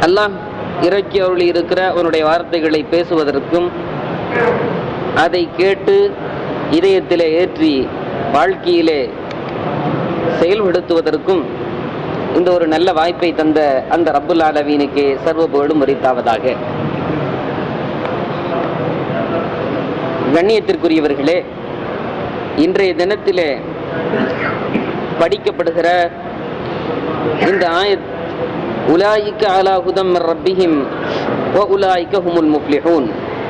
அல்லாஹ் இறக்கி அருளி இருக்கிற அவனுடைய வார்த்தைகளை பேசுவதற்கும் அதை கேட்டு இதயத்திலே ஏற்றி வாழ்க்கையிலே செயல்படுத்துவதற்கும் இந்த ஒரு நல்ல வாய்ப்பை தந்த அந்த ரப்புல் ஆலமீனுக்கு சர்வ புகழும் உரித்தாவதாக. கண்ணியத்திற்குரியவர்களே, இன்றைய தினத்திலே படிக்கப்படுகிற இந்த ஆயத் உலாயிக அலா ஹுதம் மிர் ரப்பிஹிம் வ உலாயிக ஹுமுல் முஃப்லிஹூன்,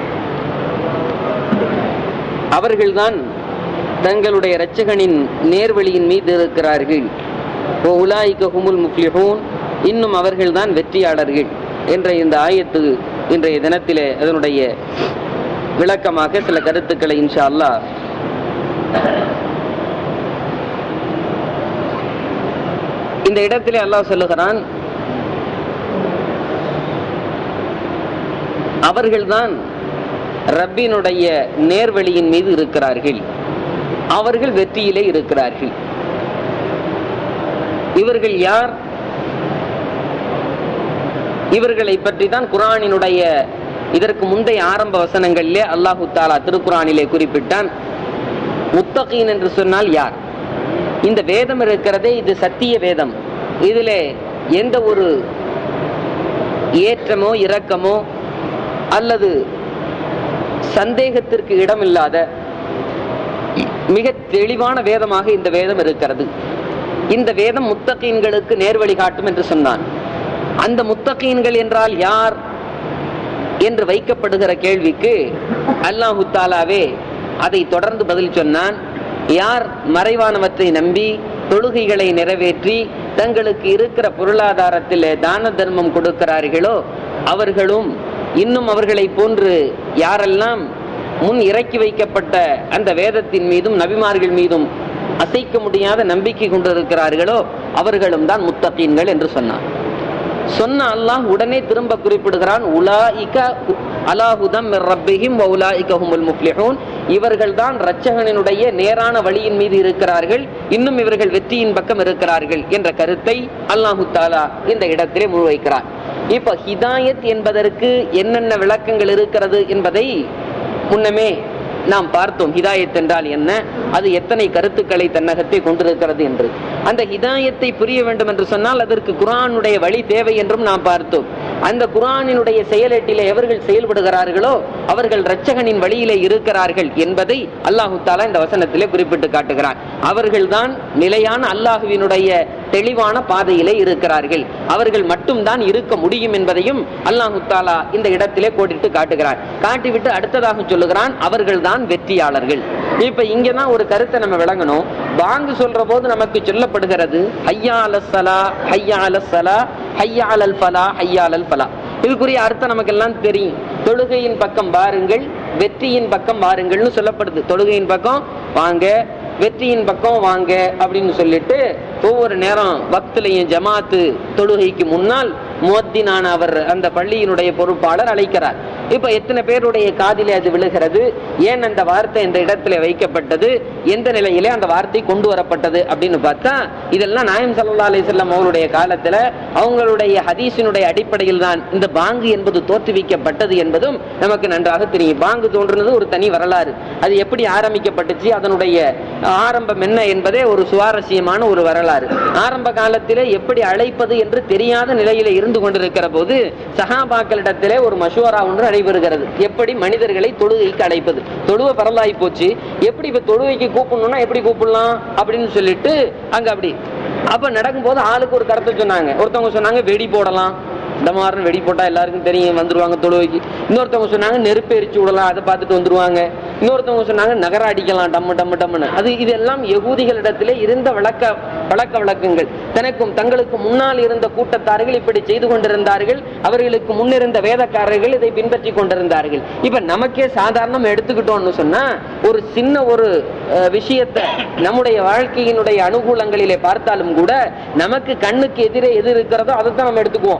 அவர்கள்தான் தங்களுடைய இரட்சகனின் நேர்வழியின் மீது இருக்கிறார்கள். வ உலாயிக ஹுமுல் முஃப்லிஹூன், இன்னும் அவர்கள்தான் வெற்றியாளர்கள் என்ற இந்த ஆயத்து இன்றைய தினத்திலே அதனுடைய விளக்கமாக சில கருத்துக்களை இன்ஷா அல்லாஹ் இந்த இடத்திலே அல்லாஹ் சொல்லுகிறான், அவர்கள்தான் ரப்பினுடைய நேர்வழியின் மீது இருக்கிறார்கள், அவர்கள் வெற்றியிலே இருக்கிறார்கள். இவர்கள் யார்? இவர்களை பற்றி தான் குர்ஆனினுடைய இதற்கு முந்தைய ஆரம்ப வசனங்களிலே அல்லாஹு தஆலா திருக்குர்ஆனிலே குறிப்பிட்டான். முத்தகீன் என்று சொன்னால் யார்? இந்த வேதம் இருக்கிறதே, இது சத்திய வேதம். இதிலே எந்த ஒரு ஏற்றமோ இரக்கமோ அல்லது சந்தேகத்திற்கு இடமில்லாத மிக தெளிவான வேதமாக இந்த வேதம் இருக்கிறது. இந்த வேதம் முத்தகீன்களுக்கு நேர்வழி காட்டும் என்று சொன்னான். அந்த முத்தகீன்கள் என்றால் யார் என்று வைக்கப்படுகிற கேள்விக்கு அல்லாஹு தஆலாவே அதை தொடர்ந்து பதில் சொன்னான். யார் மறைவானவற்றை நம்பி தொழுகைகளை நிறைவேற்றி தங்களுக்கு இருக்கிற பொருளாதாரத்தில் தான தர்மம் கொடுக்கிறார்களோ அவர்களும், இன்னும் அவர்களை போன்று யாரெல்லாம் முன் இறக்கி வைக்கப்பட்ட அந்த வேதத்தின் மீதும் நபிமார்கள் மீதும் அசைக்க முடியாத நம்பிக்கை கொண்டிருக்கிறார்களோ அவர்களும் தான் முத்தகீன்கள் என்று சொன்னார். சொன்ன அல்லாஹ் உடனே திரும்ப குறிப்பிடுகிறான், உலாயிக அலா ஹுதம் மிர் ரப்பிஹிம் வ உலாயிக ஹுமுல் முஃப்லிஹூன், இவர்கள் தான் இரட்சகனினுடைய நேரான வழியின் மீது இருக்கிறார்கள், இன்னும் இவர்கள் வெற்றியின் பக்கம் இருக்கிறார்கள் என்ற கருத்தை அல்லாஹு தஆலா இந்த இடத்திலே முன்வைக்கிறார். இப்ப ஹிதாயத் என்பதற்கு என்னென்ன விளக்கங்கள் இருக்கிறது என்பதை முன்னமே நாம் பார்த்தோம். ஹிதாயத் என்றால் என்ன, அது எத்தனை கருத்துக்களை தன்னகத்தை கொண்டிருக்கிறது என்று. அந்த ஹிதாயத்தை புரிய வேண்டும் என்று சொன்னால் அதற்கு குர்ஆனுடைய வழி தேவை என்றும் நாம் பார்த்தோம். அந்த குர்ஆனினுடைய செயலேட்டிலே எவர்கள் செயல்படுகிறார்களோ அவர்கள் இரட்சகனின் வழியிலே இருக்கிறார்கள் என்பதை அல்லாஹு தஆலா இந்த வசனத்திலே குறிப்பிட்டு காட்டுகிறார். அவர்கள்தான் நிலையான அல்லாஹுவினுடைய தெளிவான பாதையிலே இருக்கிறார்கள், அவர்கள் மட்டும்தான் இருக்க முடியும் என்பதையும் அல்லாஹு தஆலா இந்த இடத்திலே கோடிட்டு காட்டுகிறார். காட்டிவிட்டு அடுத்ததாக சொல்லுகிறான், அவர்கள்தான் வெற்றியாளர்கள். இப்ப இங்கதான் ஒரு கருத்தை நம்ம விளங்கணும். பாங்கு சொல்ற போது நமக்கு சொல்லப்படுகிறது ஹய்யா அலஸ் ஸலா, ஹய்யா அலஸ் ஸலா, ஹய்யா அலல் ஃபலா, ஹய்யா அலல் ஃபலா. இதுக்குரிய அர்த்தம் நமக்கு எல்லாம் தெரியும். தொழுகையின் பக்கம் வாருங்கள், வெற்றியின் பக்கம் வாருங்கள்னு சொல்லப்படுது. தொழுகையின் பக்கம் வாங்க, வெற்றியின் பக்கம் வாங்க அப்படின்னு சொல்லிட்டு ஒவ்வொரு நேரம் வக்திலையும் ஜமாத்து தொழுகைக்கு முன்னால் முஅத்தினான அவர் அந்த பள்ளியினுடைய பொறுப்பாளர் அழைக்கிறார். இப்ப எத்தனை பேருடைய காதிலே அது விழுகிறது, ஏன் அந்த வார்த்தை இந்த இடத்துல வைக்கப்பட்டது, எந்த நிலையிலே அந்த வார்த்தை கொண்டு வரப்பட்டது அப்படின்னு பார்த்தா இதெல்லாம் நாயம் ஸல்லல்லாஹு அலைஹி வஸல்லம் அவங்களுடைய காலத்துல அவங்களுடைய ஹதீஸினுடைய அடிப்படையில் தான் இந்த பாங்கு என்பது தோற்றுவிக்கப்பட்டது என்பதும் நமக்கு நன்றாக தெரியும். பாங்கு தோன்றுனது ஒரு தனி வரலாறு. அது எப்படி ஆரம்பிக்கப்பட்டுச்சு, அதனுடைய ஆரம்பம் என்ன என்பதே ஒரு சுவாரஸ்யமான ஒரு வரலாறு. ஆரம்ப காலத்திலே எப்படி அழைப்பது என்று தெரியாத நிலையில இருந்து கொண்டிருக்கிற போது சஹாபாக்களிடத்திலே ஒரு மஷூரா ஒன்று நடைபெறுகிறது. எப்படி மனிதர்களை தொழுகைக்கு அழைப்பது, தொழுவ பரலாகி போச்சு, எப்படி இப்ப தொழுகைக்கு கூப்பிடணும்னா எப்படி கூப்பிடலாம் அப்படின்னு சொல்லிட்டு அங்க அப்படி அப்ப நடக்கும்போது ஆளுக்கு ஒரு கருத்தை சொன்னாங்க. ஒருத்தவங்க சொன்னாங்க வெடி போடலாம், டமார்னு வெடி போட்டா எல்லாருக்கும் தெரியும் வந்துருவாங்க தொழுவைக்கு. இன்னொருத்தவங்க சொன்னாங்க நெருப்பு எரிச்சு விடலாம், அதை பார்த்துட்டு வந்துருவாங்க. இன்னொருத்தவங்க சொன்னாங்க நகர அடிக்கலாம் டம்மு டம்மு டம்முன்னு. அது இதெல்லாம் யகூதிகளிடத்திலே இருந்த பழக்க வழக்கங்கள். தங்களுக்கு முன்னால் இருந்த கூட்டத்தார்கள் இப்படி செய்து கொண்டிருந்தார்கள், அவர்களுக்கு முன்னிருந்த வேதக்காரர்கள் இதை பின்பற்றி கொண்டிருந்தார்கள். இப்ப நமக்கே சாதாரணம் எடுத்துக்கிட்டோம்னு சொன்னா ஒரு சின்ன ஒரு விஷயத்தை நம்முடைய வாழ்க்கையினுடைய அனுகூலங்களிலே பார்த்தாலும் கூட நமக்கு கண்ணுக்கு எதிரே எது இருக்கிறதோ அதைத்தான் நம்ம எடுத்துக்குவோம். அல்லது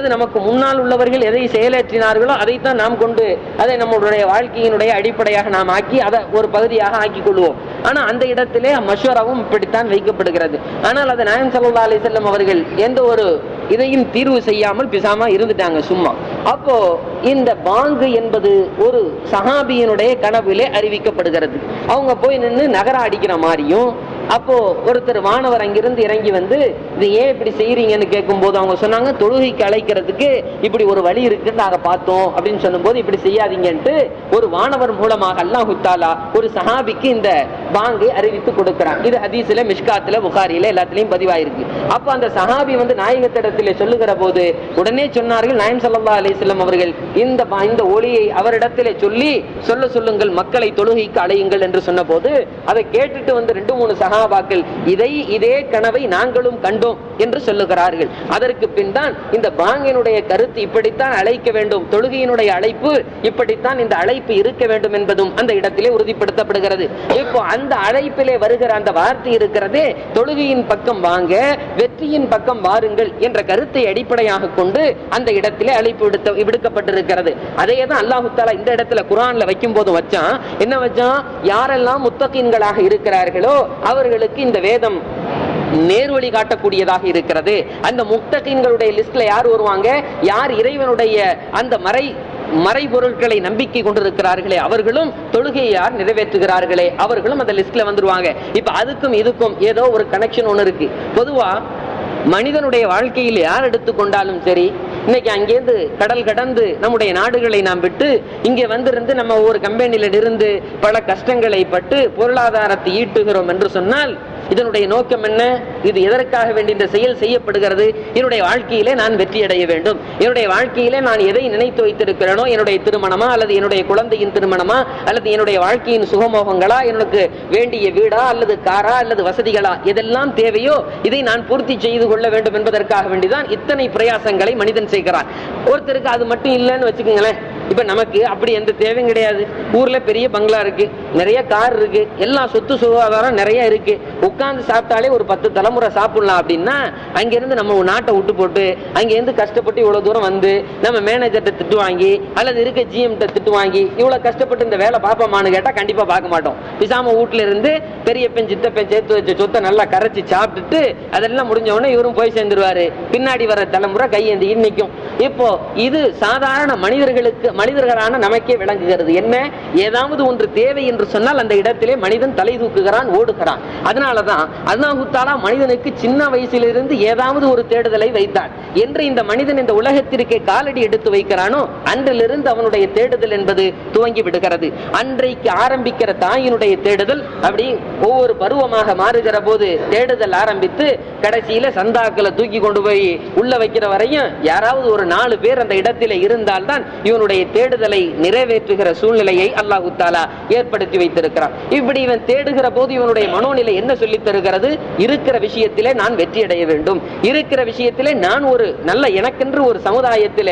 நமக்கு முன்னால் உள்ளவர்கள் எதை செயலேற்றினார்களோ அதைத்தான் நாம் கொண்டு அதை நம்முடைய வாழ்க்கையினுடைய அடிப்படையாக நாம் ஆக்கி அதை ஒரு பகுதியாக ஆக்கி கொள்வோம். ஆனா அந்த இடத்திலே மஷ்வராவும் இப்படித்தான் வைக்கப்படுகிறது. ஆனால் அதை நாயகம் ஸல்லல்லாஹு அலைஹி வஸல்லம் அவர்கள் எந்த ஒரு இதையும் தீர்வு செய்யாமல் பிசாம இருந்துட்டாங்க சும்மா. அப்போ இந்த பாங்கு என்பது ஒரு சஹாபியினுடைய கனவிலே அறிவிக்கப்படுகிறது. அவங்க போய் நின்று நகர அடிக்கிற மாதிரியும், அப்போ ஒருத்தர் வானவர் அங்கிருந்து இறங்கி வந்து இது ஏன் இப்படி செய்யறீங்கன்னு கேட்கும் போது அவங்க சொன்னாங்க, தொழுகைக்கு அழைக்கிறதுக்கு இப்படி ஒரு வழி இருக்குன்னு நாங்க பார்த்தோம் அப்படின்னு சொல்லும் போது இப்படி செய்யாதீங்கன்ட்டு ஒரு வானவர் மூலமாக அல்லாஹ் தஆலா ஒரு சஹாபிக்கு இந்த பாங்கை அறிவித்து கொடுக்கிறான். இது ஹதீஸ்ல, மிஷ்காத்துல, புகாரில எல்லாத்திலையும் பதிவாயிருக்கு. அப்ப அந்த சஹாபி வந்து நாயகத்திடத்திலே சொல்லுகிற போது உடனே சொன்னார்கள், நாயகம் ஸல்லல்லாஹு அலைஹி வஸல்லம் அவர்கள் இந்த ஒளியை அவரிடத்திலே சொல்லுங்கள், மக்களை தொழுகைக்கு அழையுங்கள் என்று சொன்ன போது அதை கேட்டுட்டு வந்து 2-3 சஹாபாக்கள் இதே கனவை நாங்களும் கண்டோம் என்று சொல்லுகிறார்கள். அதற்கு பின் தான் இந்த பாங்கினுடைய கருத்து இப்படித்தான் அழைக்க வேண்டும், தொழுகையினுடைய அழைப்பு இப்படித்தான் இந்த அழைப்பு இருக்க வேண்டும் என்பதும் அந்த இடத்திலே உறுதிப்படுத்தப்படுகிறது. இப்போ அந்த அழைப்பிலே வருகிற அந்த வார்த்தை இருக்கிறதே, தொழுகையின் பக்கம் வாங்க, வெற்றியின் பக்கம் வாருங்கள் என்ற கருத்தை அடிப்படையாக கொண்டு அந்த இடத்திலே அழைப்பு விடுக்கப்பட்டிருக்கிறது. அதே தான் அல்லாஹ் தஆலா இந்த இடத்துல குர்ஆன்ல வைக்கும் போது வச்சான். என்ன வச்சான்? யாரெல்லாம் முத்தகீன்களாக இருக்கிறார்களோ அவர்களுக்கு இந்த வேதம் நேர்வழி காட்டக்கூடியதாக இருக்கிறது. அந்த முத்தகீன்களுடைய லிஸ்ட்ல யார் வருவாங்க? யார் இறைவனுடைய அந்த மறைபொருட்களை நம்பிக்கை கொண்டிருக்கிறார்களே அவர்களும், தொழுகையை யார் நிறைவேற்றுகிறார்களே அவர்களும் அந்த லிஸ்ட்ல வந்துருவாங்க. இப்ப அதுக்கும் இதுக்கும் ஏதோ ஒரு கனெக்ஷன் ஒண்ணு இருக்கு. பொதுவா மனிதனுடைய வாழ்க்கையில் யார் எடுத்துக்கொண்டாலும் சரி, இன்னைக்கு அங்கேருந்து கடல் கடந்து நம்முடைய நாடுகளை நாம் விட்டு இங்கே வந்திருந்து நம்ம ஒவ்வொரு கம்பெனியில இருந்து பல கஷ்டங்களை பட்டு பொருளாதாரத்தை ஈட்டுகிறோம் என்று சொன்னால் இதனுடைய நோக்கம் என்ன? இது எதற்காக வேண்டி இந்த செயல் செய்யப்படுகிறது? என்னுடைய வாழ்க்கையிலே நான் வெற்றி அடைய வேண்டும், என்னுடைய வாழ்க்கையிலே நான் எதை நினைத்து வைத்திருக்கிறேனோ, என்னுடைய திருமணமா அல்லது என்னுடைய குழந்தையின் திருமணமா அல்லது என்னுடைய வாழ்க்கையின் சுகமோகங்களா, எனக்கு வேண்டிய வீடா அல்லது காரா அல்லது வசதிகளா, எதெல்லாம் தேவையோ இதை நான் பூர்த்தி செய்து கொள்ள வேண்டும் என்பதற்காக வேண்டிதான் இத்தனை பிரயாசங்களை மனிதன் செய்கிறான். ஒருத்தருக்கு அது மட்டும் இல்லைன்னு வச்சுக்கோங்களேன். இப்ப நமக்கு அப்படி எந்த தேவையும் கிடையாது. ஊர்ல பெரிய பங்களா இருக்கு, நிறைய கார் இருக்கு, எல்லா சொத்து சுகாதாரம் நிறைய இருக்கு, உட்கார்ந்து சாப்பிட்டாலே ஒரு 10 தலைமுறை சாப்பிடலாம் அப்படின்னா அங்கிருந்து நம்ம நாட்டை விட்டு போட்டு அங்கிருந்து கஷ்டப்பட்டு இவ்வளவு தூரம் வந்து நம்ம மேனேஜர்கிட்ட திட்டு வாங்கி அல்லது இருக்க ஜிஎம் திட்டு வாங்கி இவ்வளவு கஷ்டப்பட்டு இந்த வேலை பார்ப்போமான்னு கேட்டா கண்டிப்பா பார்க்க மாட்டோம். பிசாம வீட்டுல இருந்து பெரியப்பன் சித்தப்பன் சேர்த்து வச்ச சொத்தை நல்லா கரைச்சி சாப்பிட்டுட்டு அதெல்லாம் முடிஞ்ச உடனே இவரும் போய் சேர்ந்துருவாரு. பின்னாடி வர தலைமுறை கையேந்தி நிற்கும். இப்போ இது சாதாரண மனிதர்களான நமக்கே விளங்குகிறது. என்ன? ஏதாவது ஒன்று தேவை என்று சொன்னால் அந்த இடத்திலே மனிதன் தலை தூக்குகிறான், ஓடுகிறான். அதனாலதான் அல்லாஹ் தஆலா மனிதனுக்கு சின்ன வயசிலிருந்து ஏதாவது ஒரு தேடுதலை வைத்தான். என்று இந்த மனிதன் இந்த உலகத்திற்கே காலடி எடுத்து வைக்கிறானோ அன்றிலிருந்து அவனுடைய தேடுதல் என்பது துவங்கி விடுகிறது. அன்றைக்கு ஆரம்பிக்கிற தாயினுடைய தேடுதல் அப்படி ஒவ்வொரு பருவமாக மாறுகிற போது தேடுதல் ஆரம்பித்து கடைசியில சந்தாக்களை தூக்கி கொண்டு போய் உள்ள வைக்கிற வரையும் யாராவது ஒரு 4 பேர் அந்த இடத்திலே இருந்தால்தான் இவனுடைய தேடுதலை நிறைவேற்றுகிற சூழ்நிலையை அல்லாஹ் தஆலா ஏற்படுத்தி வைத்திருக்கிறான். இப்படி இவன் தேடுகிற போது இவனுடைய மனோநிலை என்ன சொல்லி தருகிறது? இருக்கிற விஷயத்திலே நான் வெற்றி அடைய வேண்டும், இருக்கிற விஷயத்திலே நான் ஒரு நல்ல எனக்கென்று ஒரு சமுதாயத்திலே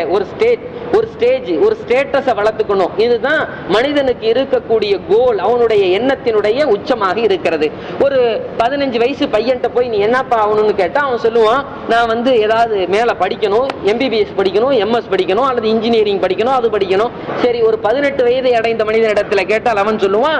ஒரு ஸ்டேட்டஸை வளர்த்துக்கணும். இதுதான் மனிதனுக்கு இருக்கக்கூடிய கோல், அவனுடைய எண்ணத்தினுடைய உச்சமாக இருக்கிறது. ஒரு 15 வயசு பையன்ட்ட போய் நீ என்னப்பா ஆகணும்னு கேட்டா அவன் சொல்லுவான், நான் வந்து ஏதாவது மேல படிக்கணும், எம்பிபிஎஸ் படிக்கணும், எம்எஸ் படிக்கணும் அல்லது இன்ஜினியரிங் படிக்கணும், அது படிக்கணும். சரி, ஒரு 18 வயதை அடைந்த மனிதனிடத்துல கேட்டால் அவன் சொல்லுவான்,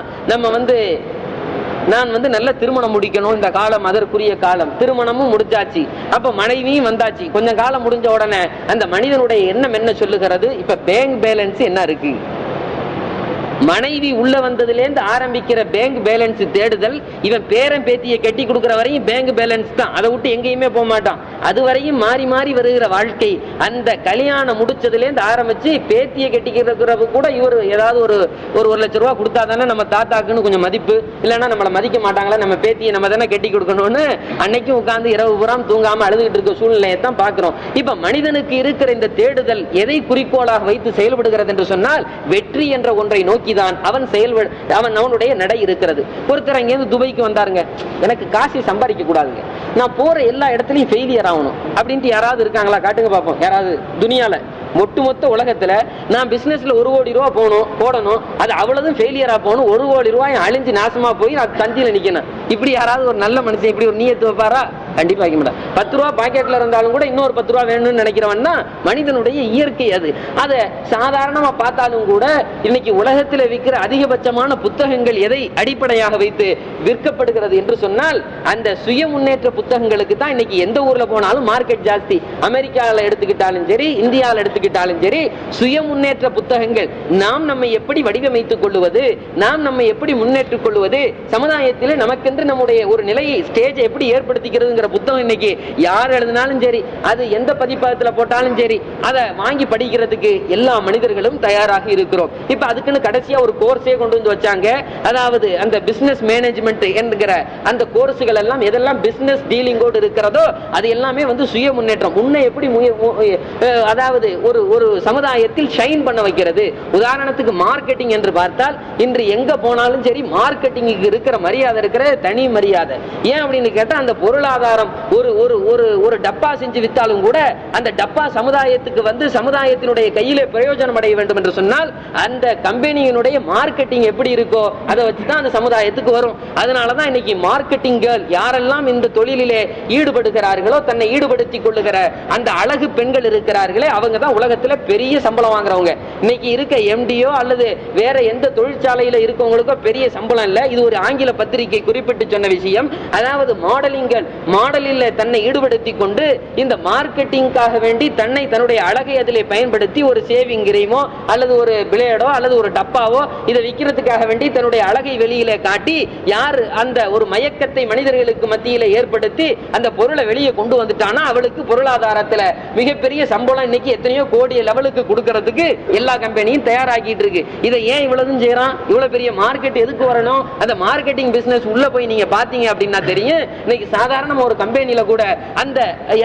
நான் வந்து நல்ல திருமணம் முடிக்கணும், இந்த காலம் அதற்குரிய காலம், திருமணமும் முடிஞ்சாச்சு, அப்ப மனைவியும் வந்தாச்சு. கொஞ்சம் காலம் முடிஞ்ச உடனே அந்த மனிதனுடைய எண்ணம் என்ன சொல்லுகிறது? இப்ப பேங்க் பேலன்ஸ் என்ன இருக்கு? மனைவி உள்ள வந்ததுலேருந்து ஆரம்பிக்கிற பேங்க் பேலன்ஸ் தேடுதல். இவன் பேரன் பேத்தியை கட்டி கொடுக்கிற வரையும் பேங்க் பேலன்ஸ் தான், அதை விட்டு எங்கேயுமே போக மாட்டான். அது வரையும் மாறி மாறி வருகிற வாழ்க்கை. அந்த கல்யாணம் முடிச்சதுலேருந்து ஆரம்பிச்சு பேத்தியை கட்டிக்கிறதுக்கு கூட இவர் ஏதாவது ஒரு 1 லட்சம் ரூபா கொடுத்தா தானே நம்ம தாத்தாக்குன்னு கொஞ்சம் மதிப்பு, இல்லைன்னா நம்மளை மதிக்க மாட்டாங்களா, நம்ம பேத்தியை நம்ம தானே கட்டி கொடுக்கணும்னு அன்னைக்கும் உட்கார்ந்து இரவு புறம் தூங்காம அழுதுகிட்டு இருக்க சூழ்நிலையை தான் பார்க்கிறோம். இப்ப மனிதனுக்கு இருக்கிற இந்த தேடுதல் எதை குறிக்கோளாக வைத்து செயல்படுகிறது என்று சொன்னால் வெற்றி என்ற ஒன்றை நோக்கி தான் அவனுடைய நடை இருக்கிறது. ஒருத்தர் அங்கேருந்து துபாய்க்கு வந்தாருங்க, எனக்கு காசு சம்பாதிக்க கூடாதுங்க, நான் போற எல்லா இடத்துலயும் ஃபெயிலியர் ஆகணும் அப்படின்ட்டு யாராவது இருக்காங்களா? காட்டுங்க பார்ப்போம். யாராவது துனியால ஒட்டுமொத்த உலகத்துல நான் பிசினஸ்ல 1 கோடி ரூபா போடணும், அது அவ்வளவு ஃபெயிலியரா போகணும், 1 கோடி ரூபாய் அழிஞ்சு நாசமா போய் நான் தஞ்சில நிக்கணும், இப்படி யாராவது ஒரு நல்ல மனுஷன் இப்படி ஒரு நியத்து வைப்பாரா? கண்டிப்பா வைக்க மாட்டான். 10 ரூபா பாக்கெட்ல இருந்தாலும் கூட இன்னொரு 10 ரூபா வேணும்னு நினைக்கிறவன் தான் மனிதனுடைய இயற்கை. அது அதை சாதாரணமா பார்த்தாலும் கூட இன்னைக்கு உலகத்தில் விற்கிற அதிகபட்சமான புத்தகங்கள் எதை அடிப்படையாக வைத்து விற்கப்படுகிறது என்று சொன்னால் அந்த சுய முன்னேற்ற புத்தகங்களுக்கு தான் இன்னைக்கு எந்த ஊர்ல போனாலும் மார்க்கெட் ஜாஸ்தி. அமெரிக்காவில் எடுத்துக்கிட்டாலும் சரி, இந்தியாவில் எடுத்துக்கிட்டாலும் சரி, சுய முன்னேற்ற புத்தகங்கள். நாம் நம்மை எப்படி வடிவமைத்துக் கொள்வது, நாம் நம்மை எப்படி முன்னேற்றிக் கொள்வது, சமுதாயத்தில் நமக்கென்று நம்முடைய ஒரு நிலையை ஸ்டேஜ் எப்படி ஏற்படுத்திக்கிறதுங்கிற புத்தகம் இன்னைக்கு யார் எழுதினாலும் சரி, அது எந்த பதிப்பகத்தில் போட்டாலும் சரி, அதை வாங்கி படிக்கிறதுக்கு எல்லா மனிதர்களும் தயாராக இருக்கிறோம். இப்ப அதுக்குன்னு கடைசியா ஒரு கோர்ஸே கொண்டு வந்து வச்சாங்க. அதாவது அந்த பிசினஸ் மேனேஜ்மெண்ட் என்கிற அந்த கோர்ஸுகள் எல்லாம் எதெல்லாம் பிசினஸ் டீலிங்கோடு இருக்கிறதோ அது எல்லாமே வந்து சுய முன்னேற்றம். உன்னை எப்படி அதாவது ஒரு சமுதாயத்தில் ஷைன் பண்ண வைக்கிறது. உதாரணத்துக்கு மார்க்கெட்டிங் என்று பார்த்தால் இன்று எங்க போனாலும் சரி மார்க்கெட்டிங்க்கு இருக்கிற மரியாதை இருக்கிற தனி மரியாதை. ஏன் அப்படின்னு கேட்டா அந்த பொருளாதாரம் ஒரு டப்பா செஞ்சு வித்தாலும் கூட அந்த டப்பா சமுதாயத்துக்கு வந்து சமுதாயத்தினுடைய கையிலே பிரயோஜனம் அடைய வேண்டும் என்று சொன்னால் அந்த கம்பெனியினுடைய மார்க்கெட்டிங் எப்படி இருக்கோ அதை வச்சுதான் அந்த சமுதாயத்துக்கு வரும். அதனாலதான் இன்னைக்கு மார்க்கெட்டிங் கேர்ள் யாரெல்லாம் இந்த தொழிலிலே ஈடுபடுகிறார்களோ, தன்னை ஈடுபடுத்திக் கொள்ளுகிற அந்த அழகு பெண்கள் இருக்கிறார்களே, அவங்க தான் உலகத்துல பெரிய சம்பளம் வாங்குறவங்க. இன்னைக்கு இருக்க எம்டியோ அல்லது வேற எந்த தொழிற்சாலையில இருக்கவங்களுக்கோ பெரிய சம்பளம் இல்ல. இது ஒரு ஆங்கில பத்திரிகை குறிப்பிட்டு சொன்ன விஷயம். அதாவது மாடலிங்கள், மாடலில் தன்னை ஈடுபடுத்தி கொண்டு இந்த மார்க்கெட்டிங்காக வேண்டி தன்னை தன்னுடைய அழகை அதிலே பயன்படுத்தி ஒரு சேவிங் கிரீமோ அல்லது ஒரு பிளேடோ அல்லது ஒரு டப்பாவோ இதை விற்கிறதுக்காக வேண்டி தன்னுடைய அழகை வெளியில காட்டி யார் அந்த ஒரு மயக்கத்தை மனிதர்களுக்கு மத்தியில ஏற்படுத்தி அந்த பொருளை வெளியே கொண்டு வந்துட்டானா அவளுக்கு பொருளாதாரத்துல மிகப்பெரிய சம்பளம் இன்னைக்கு எத்தனையோ கோடி லெவலுக்கு கொடுக்கறதுக்கு எல்லா கம்பெனியும் தயாராகிட்டு இருக்கு. இதை ஏன் இவ்வளவு செய்யறான்? இவ்வளவு பெரிய மார்க்கெட் எதுக்கு வரணும்? அந்த மார்க்கெட்டிங் பிசினஸ் உள்ள போய் நீங்க பாத்தீங்க அப்படின்னா தெரியும். இன்னைக்கு சாதாரண ஒரு கம்பெனில கூட அந்த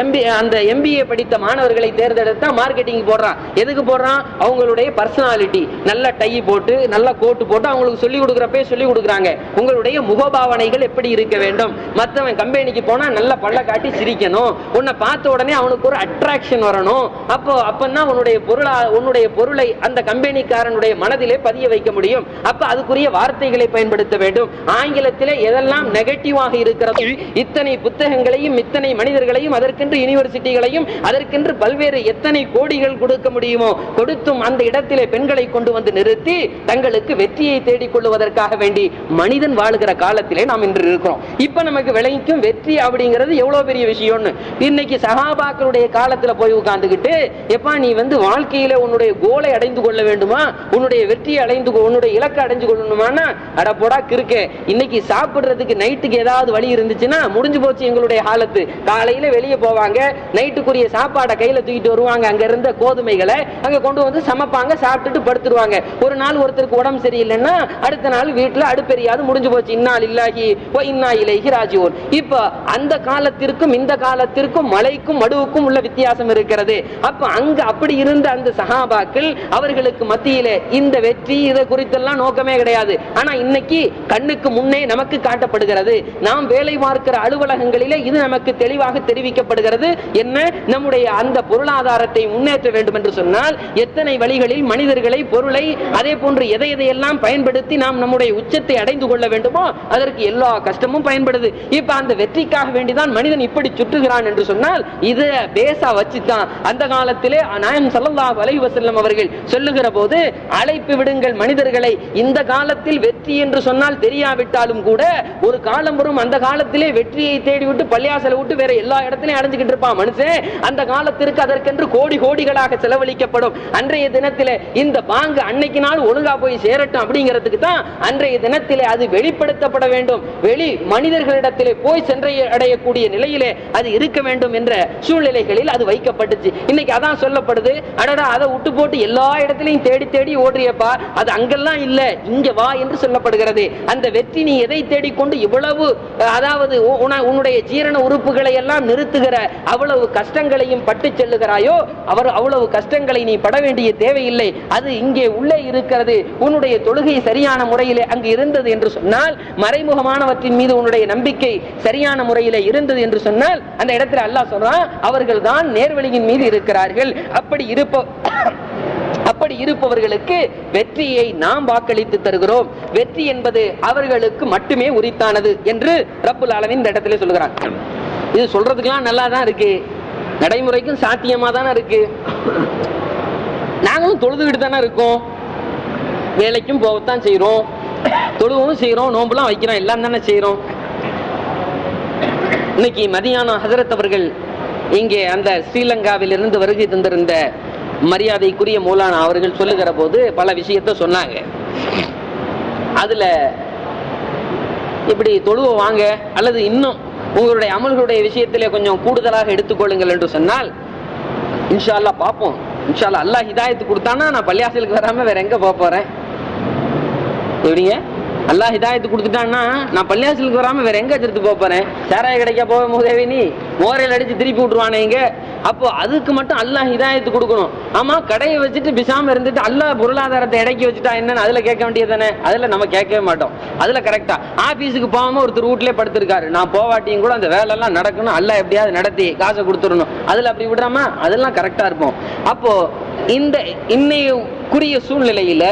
எம்பிஏ படித்த மாணவர்களை தேர்ந்தெடுத்தா மார்க்கெட்டிங் போடுறான். எதுக்கு போடுறான்? அவங்களுடைய பர்சனாலிட்டி, நல்ல டை போட்டு நல்ல கோட்டு போட்டு அவங்களுக்கு சொல்லி கொடுக்கறப்பே சொல்லி கொடுக்குறாங்க. உங்களுடைய முகபாவனைகள் எப்படி இருக்க வேண்டும், மற்றவன் கம்பெனிக்கு போனா நல்ல பல்ல காட்டி சிரிக்கணும், உன்னை பார்த்த உடனே அவனுக்கு ஒரு அட்ராக்ஷன் வரணும். அப்பதான் உன்னுடைய பொருளை அந்த கம்பெனிக்காரனுடைய மனதிலே பதிய வைக்க முடியும். அப்ப அதுக்குரிய வார்த்தைகளை பயன்படுத்த வேண்டும். ஆங்கிலத்திலே எதெல்லாம் நெகட்டிவாக இருக்கிறது, இத்தனை புத்தகங்களையும் இத்தனை மனிதர்களையும் அதற்கென்று யூனிவர்சிட்டிகளையும் அதற்கென்று பல்வேறு எத்தனை கோடிகள் கொடுக்க முடியுமோ கொடுத்தும் அந்த இடத்திலே பெண்களை கொண்டு வந்து நிறுத்தி தங்களுக்கு வெற்றியை தேடிக் கொள்வதற்காக வேண்டி மனிதன் வாழுகிற காலத்திலே நாம் இன்று இருக்கிறோம். இப்ப நமக்கு விளங்கிக்கும் வெற்றி அப்படிங்கிறது எவ்வளவு பெரிய விஷயம்னு. இன்னைக்கு சஹாபாக்களுடைய காலத்துல போய் உட்கார்ந்துகிட்டு எப்பா நீ வந்து வாழ்க்கையில உன்னுடைய கோலை அடைந்து கொள்ள வேண்டுமா, உன்னுடைய வெற்றியை உன்னுடைய இலக்கை அடைஞ்சு கொள்ளணுமானா அடப்போடா கிறுக்கே, இன்னைக்கு சாப்பிடுறதுக்கு நைட்டுக்கு ஏதாவது வழி இருந்துச்சுன்னா முடிஞ்சு போச்சு எங்களுடைய காலத்து. காலையில வெளியே போவாங்க, நைட்டுக்குரிய சாப்பாடை கையில தூக்கிட்டு வருவாங்க, அங்க இருந்த கோதுமைகளை அங்க கொண்டு வந்து சமைப்பாங்க, சாப்பிட்டுட்டு படுத்துருவாங்க. ஒரு நாள் ஒருத்தருக்கு உடம்பு சரியில்லைன்னா அடுத்த நாள் வீட்டுல அடுப்பெரியாது, முடிஞ்சு போச்சு. இன்னா லில்லாஹி வ இன்னா இலைஹி ராஜிஊன். இப்ப அந்த காலத்திற்கும் இந்த காலத்திற்கும் மலைக்கும் மடுவுக்கும் உள்ள வித்தியாசம் இருக்கிறது. அப்ப அங்க அப்படி இருந்த அந்த சஹாபாக்கள் அவர்களுக்கு மத்தியிலே இந்த வெற்றி இதை குறித்தெல்லாம் நோக்கமே கிடையாது. ஆனா இன்னைக்கு கண்ணுக்கு முன்னே நமக்கு காட்டப்படுகிறது. நாம் வேலை பார்க்கிற அலுவலகங்களிலே இது நமக்கு தெளிவாக தெரிவிக்கப்படுகிறது. என்ன, நம்முடைய அந்த பொருளாதாரத்தை முன்னேற்ற வேண்டும் என்று சொன்னால் எத்தனை வழிகளில் மனிதர்களை, பொருளை, அதே போன்று எதையெல்லாம் பயன்படுத்தி நாம் நம்முடைய உச்சத்தை அடைந்து கொள்ள வேண்டுமோ அதற்கு எல்லா கஷ்டமும் பயன்படுது. இப்ப அந்த வெற்றிக்காக வேண்டிதான் மனிதன் இப்படி சுற்றுகிறான் என்று சொன்னால் இது பேசா வச்சுதான் அந்த காலத்திலே நாயகம் ஸல்லல்லாஹு அலைஹி வஸல்லம் அவர்கள் சொல்லுகிற போது அழைப்பு விடுங்கள் மனிதர்களை. இந்த காலத்தில் வெற்றி என்று சொன்னால் தெரியாவிட்டாலும் கூட ஒரு காலம் வரும், அந்த காலத்திலே வெற்றியை தேடி விட்டு பள்ளியாசலை விட்டு வேற எல்லா இடத்திலையும் அடைஞ்சுக்கிட்டு இருப்பான் மனுஷன். அந்த காலத்திற்கு அதற்கென்று கோடி கோடிகளாக செலவழிக்கப்படும். அன்றைய தினத்திலே இந்த பாங்கு அன்னைக்கு நாள் ஒழுங்கா போய் சேரட்டும் அப்படிங்கிறதுக்கு தான் அன்றைய தினத்திலே அது வெளிப்படுத்தப்பட வேண்டும். வெளி மனிதர்களிடத்திலே போய் சென்றடையக்கூடிய நிலையிலே அது இருக்க வேண்டும் என்ற சூழ்நிலைகளில் அது வைக்கப்பட்டுச்சு. இன்னைக்கு அதான் சொல்லப்படுது, அடடா அதை விட்டு போட்டு எல்லா இடத்திலையும் தேடி தேடி ஓடுறியப்பா, அது அங்கெல்லாம் இல்ல இங்க வா என்று சொல்லப்படுகிறது. அந்த வெற்றி நீ எதை தேடிக்கொண்டு இவ்வளவு, அதாவது உன்னுடைய ஜீரண உறுப்புகளை எல்லாம் நிறுத்துகிற அவ்வளவு கஷ்டங்களையும் பட்டு செல்லுகிறாயோ அவ்வளவு கஷ்டங்களை நீ பட வேண்டிய தேவையில்லை. அது இங்கே உள்ளே இருக்கிறது. உன்னுடைய தொழுகை சரியான முறையிலே அங்கு இருந்தது என்று சொன்னால், மறைமுகமானவற்றின் மீது உன்னுடைய நம்பிக்கை சரியான முறையிலே இருந்தது என்று சொன்னால் அந்த இடத்துல அல்லாஹ் சொல்றான் அவர்கள் தான் நேர்வழியின் மீது இருக்கிறார்கள். அப்படி இருப்பவர்களுக்கு வெற்றியை நாம் வாக்களித்து தருகிறோம். வெற்றி என்பது அவர்களுக்கு மட்டுமே உரித்தானது என்று ரப்புல் ஆலமீன் இந்த இடத்திலே சொல்கிறான். இது சொல்றதுக்கெல்லாம் நல்லா தான் இருக்கு, நடைமுறைக்கும் சாத்தியமா தானே இருக்கு. நாங்களும் தொழுதுகிட்டு தானே இருக்கோம், வேலைக்கும் போகத்தான் செய்யறோம், தொழுவும் செய்யறோம், நோம்புலாம் வைக்கிறோம், எல்லாம் தானே செய்யறோம். இன்னைக்கு மதியானம் ஹசரத் அவர்கள் இங்கே அந்த ஸ்ரீலங்காவில் இருந்து வருகை தந்திருந்த மரியாதைக்குரிய மௌலானா அவர்கள் சொல்லுகிற போது பல விஷயத்த சொன்னாங்க. அதுல இப்படி தொழுவ வாங்க அல்லது இன்னும் உங்களுடைய அமல்களுடைய விஷயத்திலே கொஞ்சம் கூடுதலாக எடுத்துக்கொள்ளுங்கள் என்று சொன்னால் இன்ஷா அல்லாஹ் பார்ப்போம். இன்ஷா அல்லாஹ் அல்லாஹ் ஹிதாயத்து கொடுத்தானா நான் பள்ளியாசலுக்கு வராம வேற எங்க போறேன்? எப்படிங்க அல்லாஹ் ஹிதாயத்து கொடுத்துட்டான்னா நான் பள்ளியாசலுக்கு வராம வேற எங்க எடுத்து போறேன்? சாராய கிடைக்க போக முதவி நீ மோரையில் அடிச்சு திருப்பி விட்டுருவானே இங்க. அப்போ அதுக்கு மட்டும் அல்லாஹ் ஹிதாயத்து கொடுக்கணும். ஆமா, கடையை வச்சுட்டு பிசாம இருந்துட்டு அல்லாஹ் பொருளாதாரத்தை இறக்கி வச்சுட்டா என்னன்னு அதுல கேட்க வேண்டியது தானே. அதுல நம்ம கேட்கவே மாட்டோம். அதுல கரெக்டா ஆபீஸுக்கு போகாம ஒருத்தர் வீட்லயே படுத்திருக்காரு, நான் போவாட்டியும் கூட அந்த வேலை எல்லாம் நடக்கணும், அல்லாஹ் எப்படியாவது நடத்தி காசை கொடுத்துடணும், அதுல அப்படி விடாம அதெல்லாம் கரெக்டா இருப்போம். அப்போ இந்த இன்னைக்குரிய சூழ்நிலையில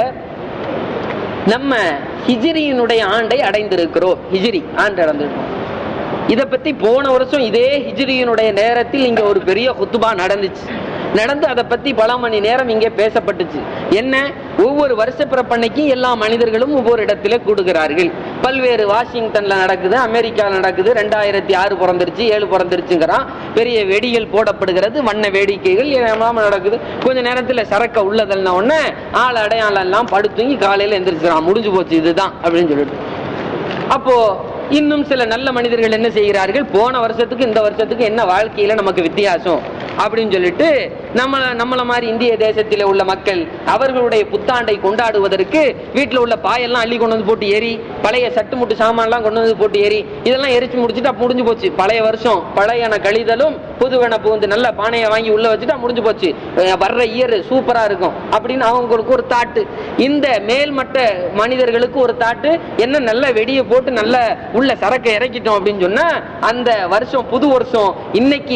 நம்ம ஹிஜ்ரியினுடைய ஆண்டை அடைந்திருக்கிறோம். ஹிஜ்ரி ஆண்டு அடைந்திருக்கோம். இதை பத்தி போன வருஷம் இதே ஹிஜ்ரியினுடைய நேரத்தில் இங்க ஒரு பெரிய குத்துபா நடந்து அதை பத்தி பல மணி நேரம் இங்கே பேசப்பட்டுச்சு. என்ன, ஒவ்வொரு வருஷ பிறப்பன்னைக்கு எல்லா மனிதர்களும் ஒவ்வொரு இடத்துல கூடுகிறார்கள். பல்வேறு வாஷிங்டன்ல நடக்குது, அமெரிக்காவில் நடக்குது, 2006 பிறந்துருச்சு, 7 பிறந்துருச்சுங்கிறான். பெரிய வெடிகள் போடப்படுகிறது, வண்ண வேடிக்கைகள் எல்லாம் நடக்குது. கொஞ்ச நேரத்துல சரக்க உள்ளதல்னா உடனே ஆள் அடையாளம் எல்லாம் படுத்துங்கி காலையில எந்திரிச்சிடான், முடிஞ்சு போச்சு இதுதான் அப்படின்னு சொல்லிட்டு. அப்போ இன்னும் சில நல்ல மனிதர்கள் என்ன செய்கிறார்கள், போன வருஷத்துக்கு இந்த வருஷத்துக்கு என்ன வாழ்க்கையில நமக்கு வித்தியாசம் அப்படின்னு சொல்லிட்டு நம்மள மாதிரி இந்திய தேசத்தில உள்ள மக்கள் அவர்களுடைய புத்தாண்டை கொண்டாடுவதற்கு வீட்டுல உள்ள பாயெல்லாம் அள்ளி கொண்டு வந்து போட்டு ஏறி, பழைய சட்டு முட்டு சாமான்லாம் கொண்டு வந்து போட்டு ஏறி இதெல்லாம் எரிச்சு முடிச்சுட்டா முடிஞ்சு போச்சு. பழைய வருஷம் பழையன கழிதலும் புதுவன புகுந்து நல்ல பானையை வாங்கி உள்ள வச்சுட்டா முடிஞ்சு போச்சு, வர்ற இயர் சூப்பரா இருக்கும் அப்படின்னு அவங்களுக்கு ஒரு தாட்டு. இந்த மேல்மட்ட மனிதர்களுக்கு ஒரு தாட்டு என்ன, நல்ல வெடியை போட்டு நல்ல உள்ள சரக்கை இறக்கிட்டோம் அப்படின்னு சொன்னா அந்த வருஷம் புது வருஷம் இன்னைக்கு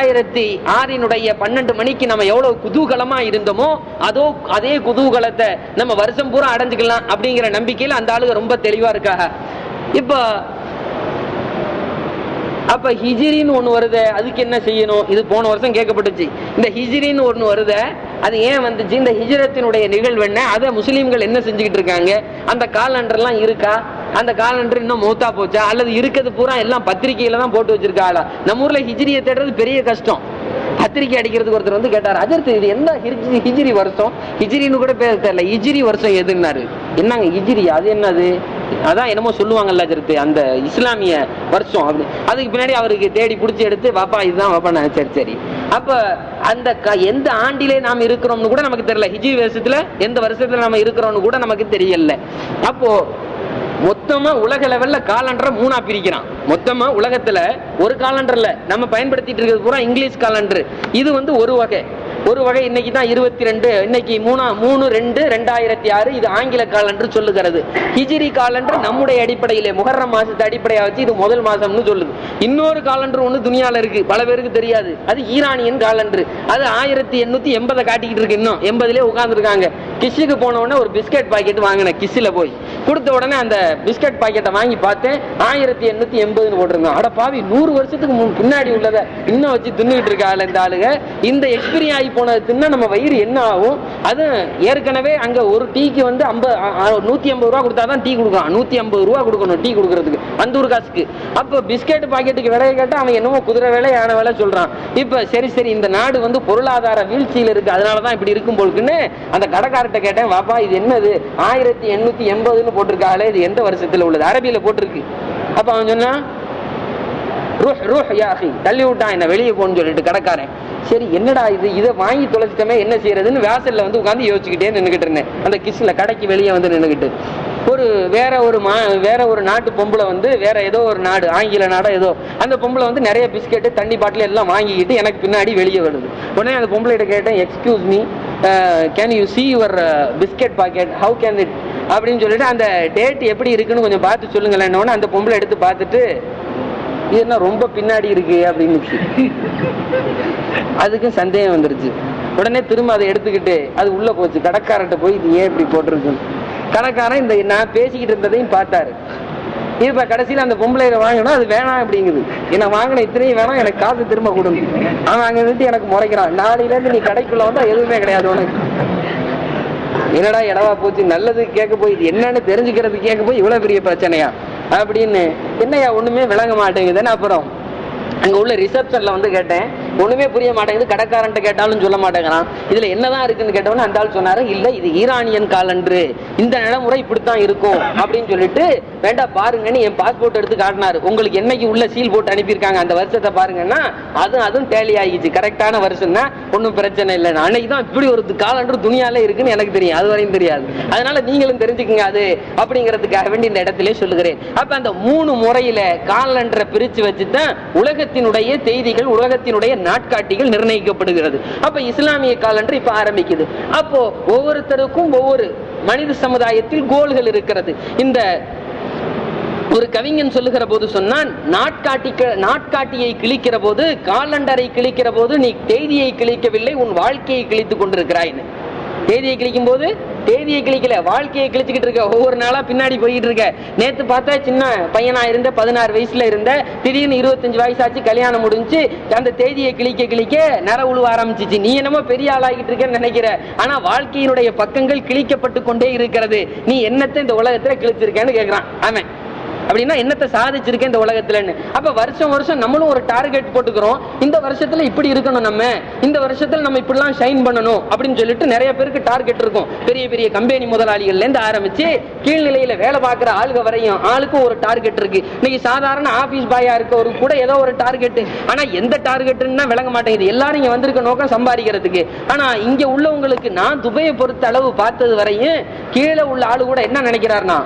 2006 12 மணிக்கு நம்ம எவ்வளவு குதூகலமா இருந்தோமோ அதே குதூகலத்தை நம்ம வருஷம் பூரா அடைஞ்சுக்கலாம் அப்படிங்கிற நம்பிக்கையில அந்த ஆளுங்க ரொம்ப தெளிவா இருக்காங்க. அப்ப ஹிஜ்ரின்னு ஒண்ணு வருது, அதுக்கு என்ன செய்யணும்? இது போன வருஷம் கேட்கப்பட்டுச்சு. இந்த ஹிஜ்ரின்னு ஒண்ணு வருது, அது ஏன் வந்துச்சு? இந்த ஹிஜ்ரத்தினுடைய நிகழ்வு என்ன, அதை முஸ்லீம்கள் என்ன செஞ்சுக்கிட்டு இருக்காங்க? அந்த காலண்டர் எல்லாம் இருக்கா? அந்த காலண்டர் இன்னும் மௌத்தா போச்சா? அல்லது இருக்கிறது பூரா எல்லாம் பத்திரிகையில தான் போட்டு வச்சிருக்காளா? நம்ம ஊர்ல ஹிஜ்ரியை தேடுறது பெரிய கஷ்டம். பத்திரிகை அடிக்கிறதுக்கு ஒருத்தர் வந்து கேட்டார், அஜர்த்து இது என்ன ஹிஜ்ரி வருஷம்? ஹிஜ்ரின்னு கூட பேச தெரியல, ஹிஜ்ரி வருஷம் எதுன்னாரு. என்னங்க ஹிஜ்ரி, அது என்னது? அதான் என்னமோ சொல்லுவாங்கல்ல அஜர்த்து, அந்த இஸ்லாமிய வருஷம் அப்படி. அதுக்கு பின்னாடி அவருக்கு தேடி பிடிச்சி எடுத்து வாப்பா இதுதான் வாப்பா. நான் சரி சரி. அப்ப அந்த எந்த ஆண்டிலே நாம் இருக்கிறோம்னு கூட நமக்கு தெரியல. ஹிஜ்ரி வருஷத்துல எந்த வருஷத்துல நம்ம இருக்கிறோம்னு கூட நமக்கு தெரியல. அப்போ மொத்தமா உலக லெவல்ல காலண்டரை 3ஆ பிரிக்கிறான். மொத்தமா உலகத்துல ஒரு காலண்டர்ல நம்ம பயன்படுத்திட்டு இருக்கிறது பூரா இங்கிலீஷ் காலண்டர். இது வந்து ஒரு வகை இன்னைக்கு தான் 22, இன்னைக்கு 3/2/2006 இது ஆங்கில காலண்டர் சொல்லுகிறது. ஹிஜ்ரி காலண்டர் நம்முடைய அடிப்படையிலே முஹர்ரம் மாசத்தை அடிப்படையா வச்சு இது முதல் மாசம்னு சொல்லுது. இன்னொரு காலண்டர் ஒண்ணு துணியால இருக்கு, பல பேருக்கு தெரியாது. அது ஈரானியன் காலண்டர். அது 1880 காட்டிக்கிட்டு இருக்கு. இன்னும் 80லே உட்கார்ந்து இருக்காங்க. கிஷ்ஷுக்கு போன உடனே ஒரு பிஸ்கட் பாக்கெட் வாங்கினேன். கிஷ்ல போய் கொடுத்த உடனே அந்த பிஸ்கட் பாக்கெட்டை வாங்கி பார்த்தேன், 1880 போட்டிருந்தோம். அட பாவி, 100 வருஷத்துக்கு பின்னாடி உள்ளதை இன்னும் வச்சு தின்னுகிட்டு இருக்காங்க இந்த ஆளுங்க. இந்த எக்ஸ்பீரி ஆகி போனது தின்னா நம்ம வயிறு என்ன ஆகும்? அது ஏற்கனவே அங்க ஒரு டீக்கு வந்து 150 ரூபா கொடுத்தாதான் டீ கொடுக்கலாம். 150 ரூபா கொடுக்கணும் டீ கொடுக்கறதுக்கு அந்த ஒரு காசுக்கு. அப்ப பிஸ்கட் பாக்கெட்டுக்கு விலையை கேட்டா அவன் என்னமோ குதிரை வேலை யானை வேலை சொல்றான். இப்ப சரி இந்த நாடு வந்து பொருளாதார வீழ்ச்சியில் இருக்கு, அதனாலதான் இப்படி இருக்கும் போலுக்குன்னு அந்த கடைக்காரர்கிட்ட கேட்டேன், வாப்பா இது என்னது 1880 போட்டிருக்காங்களே, இது எந்த வருஷத்துல உள்ளது? அரபியில போட்டிருக்கு. அப்ப அவன் சொன்னா தள்ளி விட்டான், என்ன வெளியே போன்னு சொல்லிட்டு கடைக்காரன். சரி என்னடா இது, இதை வாங்கி தொலைச்சிட்டமே என்ன செய்யறதுன்னு வாசல்ல வந்து உட்காந்து யோசிச்சுக்கிட்டே நின்னுகிட்டு இருந்தேன். அந்த கிஷ்ல கடைக்கு வெளியே வந்து நின்னுகிட்டு வேற ஒரு நாட்டு பொம்பளை வந்து, வேற ஏதோ ஒரு நாடு, ஆங்கில நாடோ ஏதோ, அந்த பொம்பளை வந்து நிறைய பிஸ்கெட்டு தண்ணி பாட்டில் எல்லாம் வாங்கிக்கிட்டு எனக்கு பின்னாடி வெளியே வருது. உடனே அந்த பொம்பளைகிட்ட கேட்டேன், excuse me, can you see your biscuit packet, how can it அப்படின்னு சொல்லிட்டு அந்த டேட் எப்படி இருக்குன்னு கொஞ்சம் பார்த்து சொல்லுங்களேன். அந்த பொம்பளை எடுத்து பார்த்துட்டு இது என்ன ரொம்ப பின்னாடி இருக்கு அப்படின்னு அதுக்கும் சந்தேகம் வந்துருச்சு. உடனே திரும்ப அதை எடுத்துக்கிட்டு அது உள்ள போச்சு. கடைக்காரர்கிட்ட போய் இது ஏன் இப்படி போட்டிருக்கு? கடைக்காரன் இந்த நான் பேசிக்கிட்டு இருந்ததையும் பார்த்தாரு. இப்ப கடைசியில அந்த பொம்பளையில வாங்கினா அது வேணாம் அப்படிங்குது. என்ன வாங்கின இத்தனையும் வேணாம், எனக்கு காசு திரும்ப கொடுங்க. அவன் அங்க இருந்து எனக்கு முறைக்கிறான், நாளையில இருந்து நீ கடைக்குள்ள வந்தா எதுவுமே கிடையாது உனக்கு. என்னடா இடவா போச்சு, நல்லது கேட்க போய் இது என்னன்னு தெரிஞ்சுக்கிறது கேட்க போய் இவ்வளவு பெரிய பிரச்சனையா அப்படின்னு. என்னையா ஒண்ணுமே விளங்க மாட்டேங்குதுன்னு அப்புறம் அங்க உள்ள ரிசப்ஷன்ல வந்து கேட்டேன், ஒண்ணுமே புரிய மாட்டேங்குது, கடைக்காரன்ட்ட கேட்டாலும் சொல்ல மாட்டேங்கிறான், இதுல என்னதான் இருக்குன்னு கேட்டவொன்னு அந்த ஆள் சொன்னாரு, இல்ல இது ஈரானியன் காலண்டர், இந்த நடைமுறை இப்படித்தான் இருக்கும் அப்படின்னு சொல்லிட்டு, வேண்டாம் பாருங்கன்னு என் பாஸ்போர்ட் எடுத்து காட்டினாரு. உங்களுக்கு என்னைக்கு உள்ள சீல் போட்டு அனுப்பியிருக்காங்க அந்த வருஷத்தை பாருங்கன்னா அதுவும் டேலி ஆகிச்சு, கரெக்டான வருஷம் தான், ஒன்னும் பிரச்சனை இல்லை. அன்னைக்கு தான் இப்படி ஒரு காலண்டர் துணியால இருக்குன்னு எனக்கு தெரியும், அது வரையும் தெரியாது. அதனால நீங்களும் தெரிஞ்சுக்குங்க அது அப்படிங்கிறதுக்காக வேண்டி இந்த இடத்திலே சொல்லுகிறேன். அப்ப அந்த 3 முறையில காலண்டரை பிரிச்சு வச்சுதான் உலகத்தினுடைய செய்திகள், உலகத்தினுடைய நாட்காட்டிகள் நிர்ணயிக்கப்படுகிறது. அப்ப இஸ்லாமிய காலண்டர் இப்ப ஆரம்பிக்குது. அப்போ ஒவ்வொருத்தருக்கும் ஒவ்வொரு மனித சமுதாயத்தில் கோல்கள் இருக்கிறது. இந்த ஒரு கவிஞன் சொல்லுகிற போது சொன்னான், நாட்காட்டியை கிழிக்கிற போது, காலண்டரை கிழிக்கிற போது நீ தேதியை கிழிக்கவில்லை, உன் வாழ்க்கையை கிழித்துக் கொண்டிருக்கிறாய். தேதியை கிழிக்கும் போது தேதியை கிழிக்கல, வாழ்க்கையை கிழிச்சுக்கிட்டு இருக்க, ஒவ்வொரு நாளா பின்னாடி போயிட்டு இருக்க. நேத்து பார்த்தா சின்ன பையனா இருந்த 16 வயசுல இருந்த, திடீர்னு 25 வயசாச்சு, கல்யாணம் முடிஞ்சு, அந்த தேதியை கிழிக்க கிழிக்க நர உழுவ ஆரம்பிச்சிச்சு. நீ என்னமோ பெரிய ஆளாகிட்டு இருக்கேன்னு நினைக்கிற, ஆனா வாழ்க்கையினுடைய பக்கங்கள் கிழிக்கப்பட்டு கொண்டே இருக்கிறது. நீ என்னத்தை இந்த உலகத்துல கிழிச்சிருக்கேன்னு கேட்கிறான் அவன். அப்படின்னா என்னத்தை சாதிச்சிருக்கேன் இந்த உலகத்துலன்னு. அப்ப வருஷம் வருஷம் நம்மளும் ஒரு டார்கெட் போட்டுக்கிறோம், இந்த வருஷத்துல இப்படி இருக்கணும், நம்ம இந்த வருஷத்துல நம்ம இப்படிலாம் ஷைன் பண்ணணும் அப்படின்னு சொல்லிட்டு நிறைய பேருக்கு டார்கெட் இருக்கும். பெரிய பெரிய கம்பெனி முதலாளிகள்ல இருந்து ஆரம்பிச்சு கீழ்நிலையில வேலை பார்க்கிற ஆளுக வரையும் ஆளுக்கும் ஒரு டார்கெட் இருக்கு. இன்னைக்கு சாதாரண ஆபீஸ் பாயா இருக்கவருக்கு கூட ஏதோ ஒரு டார்கெட், ஆனா எந்த டார்கெட்னா விளங்க மாட்டேங்குது. எல்லாரும் இங்க வந்திருக்க நோக்கம் சம்பாதிக்கிறதுக்கு. ஆனா இங்க உள்ளவங்களுக்கு, நான் துபையை பொறுத்த அளவு பார்த்தது வரையும் கீழே உள்ள ஆளு கூட என்ன நினைக்கிறாருன்னா,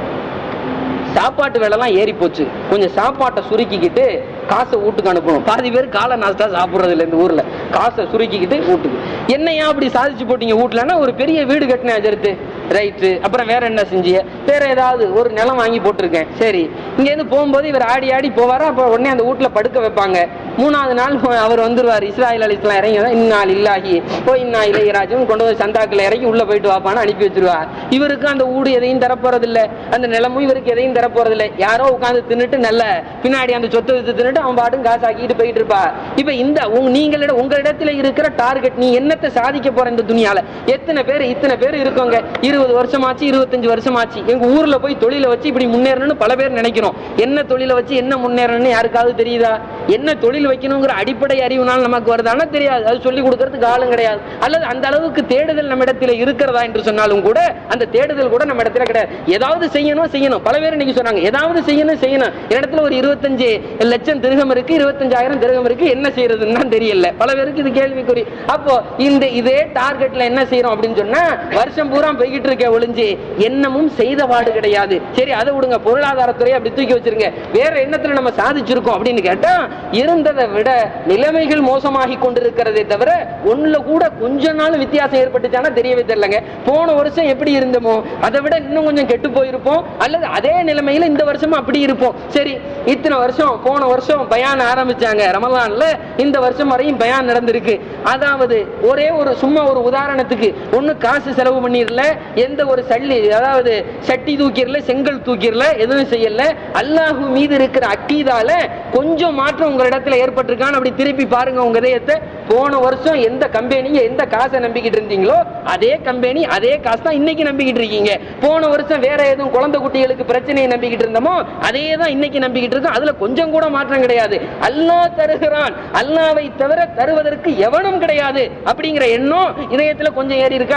சாப்பாட்டு வேலைலாம் ஏறி போச்சு, கொஞ்சம் சாப்பாட்டை சுருக்கிக்கிட்டு காசை வீட்டுக்கு அனுப்பணும். பாதி பேர் காலை நாஸ்தா சாப்பிடுறது இல்லை இந்த ஊர்ல, காசை சுருக்கிக்கிட்டு வீட்டுக்கு. என்னையா அப்படி சாதிச்சு போட்டீங்க வீட்டுலன்னா, ஒரு பெரிய வீடு கட்டினேன் அஜர்த்து, ரைட்டு, அப்புறம் வேற என்ன செஞ்சிய, வேற ஏதாவது ஒரு நிலம் வாங்கி போட்டிருக்கேன், சரி. இங்க இருந்து போகும்போது இவர் ஆடி ஆடி போவாரா, அப்ப உடனே அந்த வீட்டுல படுக்க வைப்பாங்க. 3வது நாள் அவர் வந்துருவார், இஸ்ராயில் அலிஸ்லாம் இறங்கி இன்னால் இல்லாஹி ஓ இன்னா இலைஹி ராஜிஊன் கொண்டு போய் சந்தாக்குல இறங்கி உள்ள போயிட்டு வாப்பான்னு அனுப்பி வச்சிருவார். இவருக்கு அந்த வீடு எதையும் தரப்போறது இல்லை, அந்த நிலமும் இவருக்கு எதையும் தரப்போறது இல்லை. யாரோ உட்காந்து தின்னுட்டு நல்ல பின்னாடி அந்த சொத்தை வித்து தின்னுட்டு அவன் பாட்டும் காசு ஆக்கிட்டு போயிட்டு இருப்பா. இப்ப இந்த உங்களிடத்துல இருக்கிற டார்கெட், நீ என்னத்தை சாதிக்க போற இந்த துணியால? இத்தனை பேர் இருக்கோங்க, 20 வருஷமாச்சு 25 வருஷமாச்சு, எங்க ஊர்ல போய் தொழிலை வச்சு இப்படி முன்னேறணும்னு பல பேர் நினைக்கிறோம். என்ன தொழிலை வச்சு என்ன முன்னேறணும்னு யாருக்காவது தெரியுதா? என்ன தொழில் வைக்கணுங்கிற அடிப்படை அறிவுனால் நமக்கு வருதானா தெரியாது, அது சொல்லி கொடுக்கறதுக்கு ஆளும் கிடையாது. அல்லது அந்த அளவுக்கு தேடுதல் நம்ம இடத்துல இருக்கிறதா என்று சொன்னாலும் கூட அந்த தேடுதல் கூட நம்ம இடத்துல கிடையாது. ஏதாவது செய்யணும். பல பேர் இன்னைக்கு சொன்னாங்க, ஏதாவது செய்யணும். இடத்துல ஒரு 25 லட்சம் திருகம் இருக்கு, 25,000 திருகம் இருக்கு, என்ன செய்யறதுன்னு தான் தெரியல பல பேருக்கு, இது கேள்விக்குறி. அப்போ இதே டார்கெட்ல என்ன செய்யறோம் அப்படின்னு சொன்னா, வருஷம் பூரா போய்கிட்டு இருக்க ஒளிஞ்சு எண்ணமும் செய்தபாடு கிடையாது. சரி, அதை விடுங்க, பொருளாதாரத்துறையை அப்படி தூக்கி வச்சிருங்க, வேற எண்ணத்துல நம்ம சாதிச்சிருக்கோம் அப்படின்னு கேட்டா, இருந்ததை விட நிலைமைகள் மோசமாகி கொண்டிருக்கிறதே தவிர ஒண்ணுல கூட கொஞ்ச நாள் வித்தியாசம் ஏற்பட்டுச்சானா தெரியவே தெரியலங்க. போன வருஷம் எப்படி இருந்தோமோ அதை விட இன்னும் கொஞ்சம் கெட்டு போயிருப்போம், அல்லது அதே நிலைமையில இந்த வருஷமும் அப்படி இருப்போம். சரி, இத்தனை வருஷம், போன வருஷம் பயான் ஆரம்பிச்சாங்க ரமலான்ல, இந்த வருஷம் வரையும் பயான் நடந்திருக்கு. அதாவது ஒரே ஒரு சும்மா ஒரு உதாரணத்துக்கு, ஒண்ணு காசு செலவு பண்ணிடல, எந்த ஒரு அதாவது சட்டி தூக்கிடல, செங்கல் தூக்கிடல, எதுவும் செய்யல. அல்லாஹ் மீது இருக்கிற அக்கீதால கொஞ்சம் மாற்றம் உங்க இடத்துல ஏற்பட்டிருக்கான்னு அப்படி திருப்பி பாருங்க உங்க இதயத்தை. போன வருஷம் எந்த கம்பெனிங்க எந்த காசை நம்பிக்கிட்டு இருந்தீங்களோ அதே கம்பெனி அதே காசு தான் இன்னைக்கு நம்பிக்கிட்டு இருக்கீங்க. போன வருஷம் வேற எதுவும் குழந்தை குட்டிகளுக்கு பிரச்சனையை நம்பிக்கிட்டு இருந்தோமோ அதே தான் இன்னைக்கு நம்பிக்கிட்டு இருக்கோம். அதுல கொஞ்சம் கூட மாற்றம் கிடையாது. அல்லாஹ் தருகிறான், அல்லாஹ்வை தவிர தருவதற்கு எவனும் கிடையாது அப்படிங்கிற எண்ணம் இதயத்துல கொஞ்சம் ஏறி இருக்கா?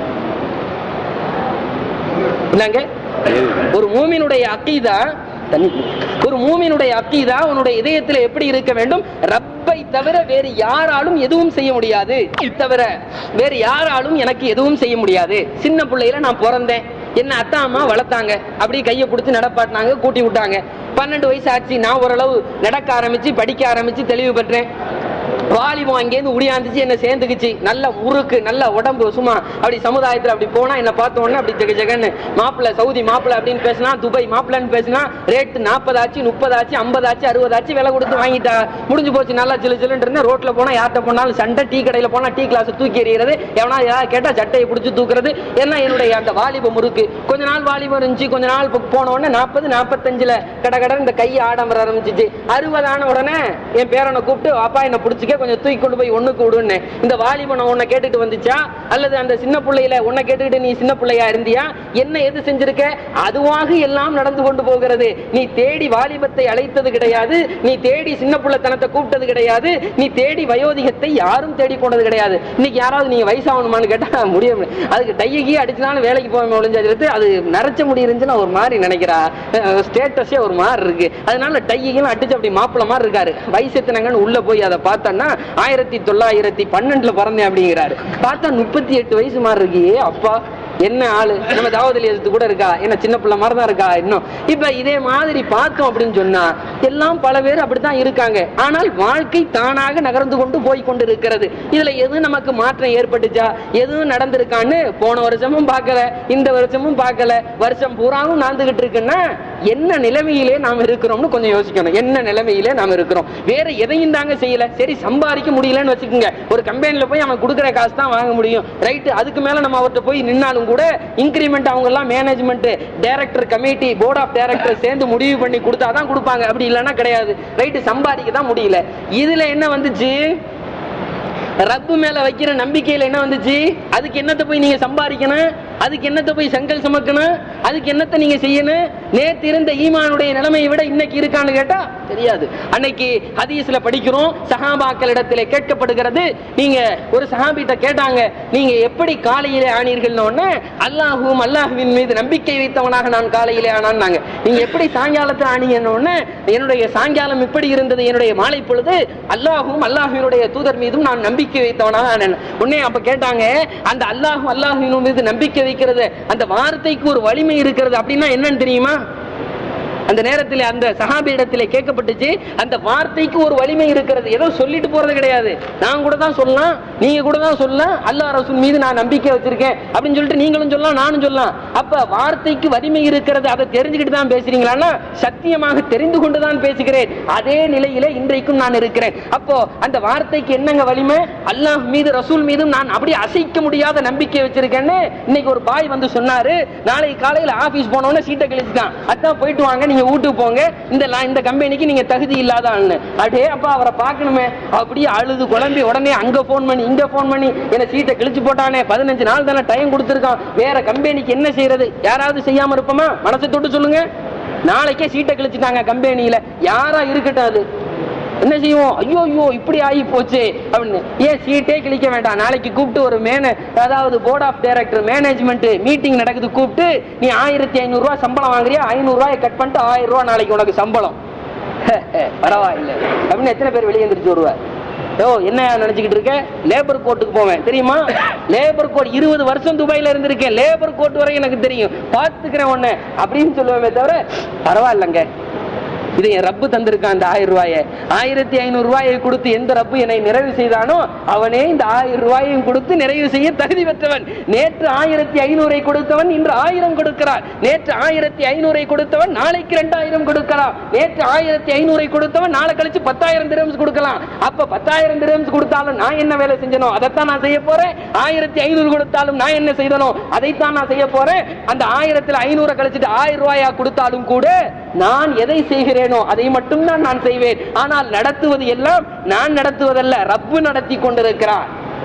இல்லங்க, ஒரு மூமினுடைய அக்கீதா, ஒரு மூமினுடைய அக்கீதா உன்னுடைய இதயத்தில் எப்படி இருக்க வேண்டும்? ரப்பை தவிர வேறு யாராலும் எதுவும் செய்ய முடியாது, தவிர வேறு யாராலும் எனக்கு எதுவும் செய்ய முடியாது. சின்ன பிள்ளையில நான் பிறந்தேன், என்ன அத்தா அம்மா வளர்த்தாங்க, அப்படியே கையை பிடிச்சி நடப்பாட்டினாங்க, கூட்டி விட்டாங்க. 12 வயசு ஆச்சு, நான் ஓரளவு நடக்க ஆரம்பிச்சு படிக்க ஆரம்பிச்சு தெளிவு பெற்றேன். வாலிபம் அங்கேருந்து உடியாந்துச்சு, என்ன சேர்ந்துக்குச்சு, நல்ல முறுக்கு, நல்ல உடம்பு, சும்மா அப்படி சமுதாயத்துல அப்படி போனா என்ன பார்த்த உடனே அப்படி ஜெக ஜெகன்னு மாப்பிள்ள, சவுதி மாப்பிள்ள அப்படின்னு பேசினா, துபாய் மாப்பிள்ளன்னு பேசினா, ரேட்டு 40 ஆச்சு, 30 ஆச்சு, 50 ஆச்சு, 60 ஆச்சு, விலை கொடுத்து வாங்கிட்டா, முடிஞ்சு போச்சு. நல்லா சிலு சிலுன்னு இருந்தேன். ரோட்ல போனா யார்கிட்ட போனாலும் சண்டை, டீ கடையில போனா டீ கிளாஸ் தூக்கி எறிகிறது, எவனா யாராவது கேட்டா சட்டையை பிடிச்சி தூக்குறது. என்ன என்னுடைய அந்த வாலிபம் முறுக்கு. கொஞ்ச நாள் வாலிபம் இருந்துச்சு, கொஞ்ச நாள் போன உடனே 40, 45ல கடை இந்த கையை ஆடம்பர ஆரம்பிச்சிச்சு. 60 ஆன உடனே என் பேரனை கூப்பிட்டு, அப்பா என்ன பிடிச்சிக்க, கொஞ்சம் தூக்கி கொண்டு போய் ஒண்ணுக்கு விடுன்னு. இந்த வாலிபன் உன்னை கேட்டுட்டு வந்துச்சா, அல்லது அந்த சின்ன பிள்ளையில உன்னை கேட்டுக்கிட்டு நீ சின்ன பிள்ளையா இருந்தியா, என்ன எது செஞ்சிருக்க? அதுவாக எல்லாம் நடந்து கொண்டு போகிறது. நீ தேடி வாலிபத்தை அழைத்தது கிடையாது, நீ தேடி சின்ன பிள்ளைத்தனத்தை கூப்பிட்டது கிடையாது, நீ தேடி வயோதிகத்தை யாரும் தேடி போனது கிடையாது. இன்னைக்கு யாராவது நீங்க வயசாகணுமான்னு கேட்டா முடியும், அதுக்கு டையகி அடிச்சுனாலும் வேலைக்கு போக ஒளிஞ்சாச்சு, அது நரைச்ச முடியிருந்துச்சுன்னா ஒரு மாதிரி நினைக்கிறா, ஸ்டேட்டஸே ஒரு மாதிரி இருக்கு. அதனால டையெல்லாம் அடிச்சு அப்படி மாப்பிள்ள மாதிரி இருக்காரு. வயசு எத்தனைங்கன்னு உள்ள போய் அதை பார்த்தோன்னா 1912 பிறந்தேன் அப்படிங்கிறாரு. பார்த்தா 38 வயசு மாதிரி இருக்கு. அப்பா என்ன ஆளு, நம்ம தாவதில் எதிர்த்து கூட இருக்கா, என்ன சின்ன பிள்ளை மாதிரி தான் இருக்கா இன்னும். இப்ப இதே மாதிரி பார்த்தோம் அப்படின்னு சொன்னா எல்லாம் பல பேர் அப்படித்தான் இருக்காங்க. ஆனால் வாழ்க்கை தானாக நகர்ந்து கொண்டு போய் கொண்டு இருக்கிறது. இதுல எது நமக்கு மாற்றம் ஏற்பட்டுச்சா, எதுவும் நடந்திருக்கான்னு போன வருஷமும் பார்க்கல, இந்த வருஷமும் பார்க்கல, வருஷம் பூராவும் நாந்துகிட்டு இருக்குன்னா என்ன நிலைமையிலே நாம் இருக்கிறோம்னு கொஞ்சம் யோசிக்கணும். என்ன நிலைமையிலே நாம் இருக்கிறோம், வேற எதையும் தாங்க செய்யல. சரி சம்பாதிக்க முடியலன்னு வச்சுக்கோங்க, ஒரு கம்பெனில போய் அவன் கொடுக்குற காசு தான் வாங்க முடியும், ரைட்டு. அதுக்கு மேல நம்ம அவர்கிட்ட போய் நின்னாலும் கூட இன்கிரிமெண்ட் அவங்க எல்லாம் management, director committee, board of director சேர்ந்து முடிவு பண்ணி கொடுத்தாதான் கொடுப்பாங்க, அப்படி இல்லைன்னா கிடையாது, ரைட்டு. சம்பாதிக்க தான் முடியல. இதுல என்ன வந்துச்சு, ரப்பு மேல வைக்கிற நம்பிக்கையில என்ன வந்துச்சு, அதுக்கு என்னத்தை போய் நீங்க சம்பாதிக்கணும், அதுக்கு என்னத்தை போய் செங்கல் சுமக்கணும், அதுக்கு என்னத்தை நீங்க செய்யணும். நேற்று இருந்த ஈமானுடைய நிலைமையை விட இன்னைக்கு இருக்கான்னு கேட்டா தெரியாது. அன்னைக்கு ஹதீஸ்ல படிக்கிறோம், சஹாபாக்களிடத்திலே கேட்கப்படுகிறது. நீங்க ஒரு சஹாபிட்ட கேட்டாங்க, நீங்க எப்படி காலையிலே ஆனீர்கள்? அல்லாஹுவும் அல்லாஹுவின் மீது நம்பிக்கை வைத்தவனாக நான் காலையிலே ஆனான்னாங்க. நீங்க எப்படி சாயங்காலத்தை ஆனீங்கன்னு, என்னுடைய சாயங்காலம் எப்படி இருந்தது, என்னுடைய மாலை பொழுது அல்லாஹுவும் அல்லாஹுவினுடைய தூதர் மீதும் நான் நம்பிக்கை வைத்தவனாக ஆனேன். உடனே அப்ப கேட்டாங்க, அந்த அல்லாஹும் அல்லாஹுவின் மீது நம்பிக்கை வைக்கிறது, அந்த வார்த்தைக்கு ஒரு வலிமை இருக்கிறது அப்படின்னா என்னன்னு தெரியுமா? அந்த நேரத்தில் அந்த சஹாபி இடத்திலே கேட்கப்பட்டுச்சு, அந்த வார்த்தைக்கு ஒரு வலிமை இருக்கிறது, ஏதோ சொல்லிட்டு போறது கிடையாது. நான் கூட தான் சொல்லலாம், நீங்க கூட தான் சொல்லலாம், அல்லாஹ் ரசூல் மீது நான் நம்பிக்கை வச்சிருக்கேன் அப்படின்னு சொல்லிட்டு நீங்களும் சொல்லலாம், நானும் சொல்லலாம். அப்ப வார்த்தைக்கு வலிமை இருக்கிறது, அதை தெரிஞ்சுக்கிட்டு தான் பேசுறீங்களா? சத்தியமாக தெரிந்து கொண்டுதான் பேசுகிறேன். அதே நிலையில இன்றைக்கும் நான் இருக்கிறேன். அப்போ அந்த வார்த்தைக்கு என்னங்க வலிமை? அல்லாஹ் மீது ரசூல் மீதும் நான் அப்படியே அசைக்க முடியாத நம்பிக்கை வச்சிருக்கேன்னு இன்னைக்கு ஒரு பாய் வந்து சொன்னாரு. நாளைக்கு காலையில ஆபீஸ் போனோன்னு சீட்டை கழிச்சுட்டான், அதான் போயிட்டு வாங்க, வீட்டுக்கு போங்க, இந்த கம்பெனிக்கு நீங்க தகுதி இல்லாத ஆளு. அடே அப்பா, அவரை பார்க்கணுமே, அப்படியே அழுது குழம்பி உடனே அங்க போன் பண்ணி இங்க போன் பண்ணி என்ன சீட்டை கிழிச்சு போட்டானே, 15 நாள் தானே டைம் கொடுத்திருக்கான், வேற கம்பெனிக்கு என்ன செய்யறது? யாராவது செய்யாம இருப்போமா? மனசை தொட்டு சொல்லுங்க. நாளைக்கே சீட்டை கிழிச்சுட்டாங்க கம்பெனியில, யாரா இருக்கட்டும், அது என்ன செய்வோம்? ஐயோ ஐயோ இப்படி ஆகி போச்சு அப்படின்னு. ஏன் சீட்டே கிழிக்க வேண்டாம், நாளைக்கு கூப்பிட்டு ஒரு அதாவது board of director management meeting நடக்குது, கூப்பிட்டு நீ 1500 ரூபாய் சம்பளம் வாங்குறியா, 500 ரூபாய் கட் பண்ணிட்டு 1000 ரூபாய் நாளைக்கு உனக்கு சம்பளம், பரவாயில்ல அப்படின்னு எத்தனை பேர் வெளியே எந்திரிச்சு வருவார்? என்ன நினைச்சுக்கிட்டு இருக்க? லேபர் கோர்ட்டுக்கு போவேன் தெரியுமா? லேபர் கோர்ட் 20 வருஷம் துபாயில இருந்திருக்கேன், லேபர் கோர்ட் வரை எனக்கு தெரியும், பாத்துக்கிறேன் ஒண்ணு அப்படின்னு சொல்லுவேன் தவிர பரவாயில்லங்க, இது என் ரப்பு தந்திருக்கான். அந்த 1000 ரூபாயை 1500 ரூபாயை கொடுத்து எந்த ரப்பு என்னை நிறைவு செய்தானோ அவனே இந்த 1000 ரூபாயையும் கொடுத்து நிறைவு செய்ய தகுதி பெற்றவன். நேற்று 1500 கொடுத்தவன் இன்று 1000 கொடுக்கிறான், நேற்று 1500 கொடுத்தவன் நாளைக்கு 2000 கொடுக்கலாம், நேற்று 1500 கொடுத்தவன் நாளை கழிச்சு 10,000 திரம்ஸ் கொடுக்கலாம். அப்ப 10,000 திரம்ஸ் கொடுத்தாலும் நான் என்ன வேலை செஞ்சனோ அதைத்தான் நான் செய்ய போறேன், 1500 கொடுத்தாலும் நான் என்ன செய்தனோ அதைத்தான் நான் செய்ய போறேன். அந்த 1000ல் 500 கழிச்சுட்டு 1000 ரூபாயா கொடுத்தாலும் கூட நான் எதை செய்கிறேன் அதை மட்டும் தான் நான் செய்வேன். ஆனால் நடத்துவது எல்லாம் நான் நடத்துவதல்ல, ரப்பு நடத்தி கொண்டிருக்கிறான்,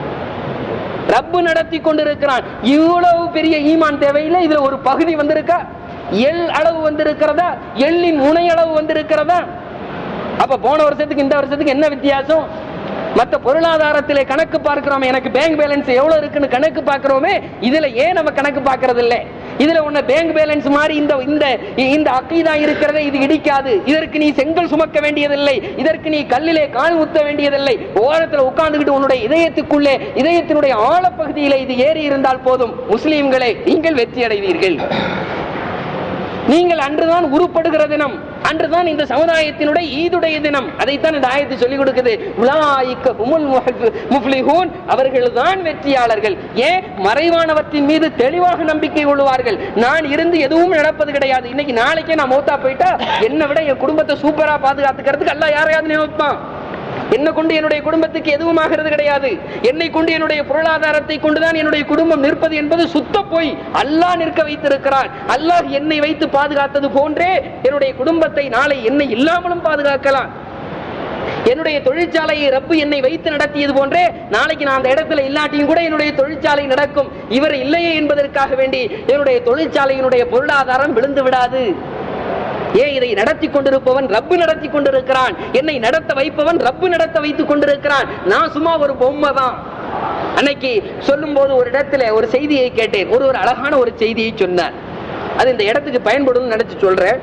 ரப்பு நடத்தி கொண்டிருக்கிறான். இவ்வளவு பெரிய ஈமான் தேவையில்லை. இதுல ஒரு பகுதி வந்திருக்கா, எள் அளவு வந்திருக்கிறதா, எள்ளின் முனை அளவு வந்திருக்கிறதா? அப்ப போன வருஷத்துக்கு இந்த வருஷத்துக்கு என்ன வித்தியாசம்? மற்ற பொருளாதாரத்திலே கணக்கு பார்க்கிறோம், எனக்கு பேங்க் பேலன்ஸ் எவ்வளவு இருக்குன்னு கணக்கு பார்க்கிறோமே, இதுல ஏன் நம்ம கணக்கு பார்க்கறது இல்லை? இதுல உன்ன பேங்க் பேலன்ஸ் மாதிரி இந்த அக்கீதா இருக்கிறதே இது இடிக்காது, இதற்கு நீ செங்கல் சுமக்க வேண்டியதில்லை, இதற்கு நீ கல்லிலே கால் ஊத்த வேண்டியதில்லை, ஓரத்தில் உட்கார்ந்துகிட்டு உன்னுடைய இதயத்துக்குள்ளே இதயத்தினுடைய ஆழப்பகுதியிலே இது ஏறி இருந்தால் போதும், முஸ்லிம்களே நீங்கள் வெற்றி அடைவீர்கள். நீங்கள் அன்றுதான் உருப்படுகிற தினம், அன்றுதான் இந்த சமுதாயத்தினுடைய ஈதுடைய தினம். அதைத்தான் இந்த ஆயத்து சொல்லிக் கொடுக்குது. உலாயிக்க ஹுமுல் முஃப்லிஹூன், அவர்கள்தான் வெற்றியாளர்கள். ஏன்? மறைவானவற்றின் மீது தெளிவாக நம்பிக்கை கொள்வார்கள். நான் இருந்து எதுவும் நடப்பது கிடையாது. இன்னைக்கு நாளைக்கே நான் மௌத்தா போயிட்டா என்னை விட என் குடும்பத்தை சூப்பரா பாதுகாத்துக்கிறதுக்கு அல்லாஹ் யாரையாவது நினைப்பான். என்னை கொண்டு என்னுடைய குடும்பத்துக்கு எதுவும் ஆகிறது கிடையாது. என்னை கொண்டு என்னுடைய பொருளாதாரத்தை கொண்டுதான் என்னுடைய குடும்பம் நிற்பது என்பது சுத்த போய். அல்லாஹ் நிற்க வைத்திருக்கிறான். அல்லாஹ் என்னை வைத்து பாதுகாத்தது போன்றே என்னுடைய குடும்பத்தை நாளை என்னை இல்லாமலும் பாதுகாக்கலாம். என்னுடைய தொழிற்சாலையை ரப்பு என்னை வைத்து நடத்தியது போன்றே நாளைக்கு நான் அந்த இடத்துல இல்லாட்டியும் கூட என்னுடைய தொழிற்சாலை நடக்கும். இவர் இல்லையே என்பதற்காக வேண்டி என்னுடைய தொழிற்சாலையினுடைய பொருளாதாரம் விழுந்து விடாது. ஏன்? இதை நடத்தி கொண்டிருப்பவன் ரப்பு நடத்தி கொண்டிருக்கிறான். என்னை நடத்த வைப்பவன் ரப்பு நடத்த வைத்துக் கொண்டிருக்கிறான். நான் சும்மா ஒரு பொம்மை தான். அன்னைக்கு சொல்லும் போது ஒரு இடத்துல ஒரு செய்தியை கேட்டேன். ஒரு அழகான ஒரு செய்தியை சொன்னார். அது இந்த இடத்துக்கு பயன்படும் நினைச்சு சொல்றேன்.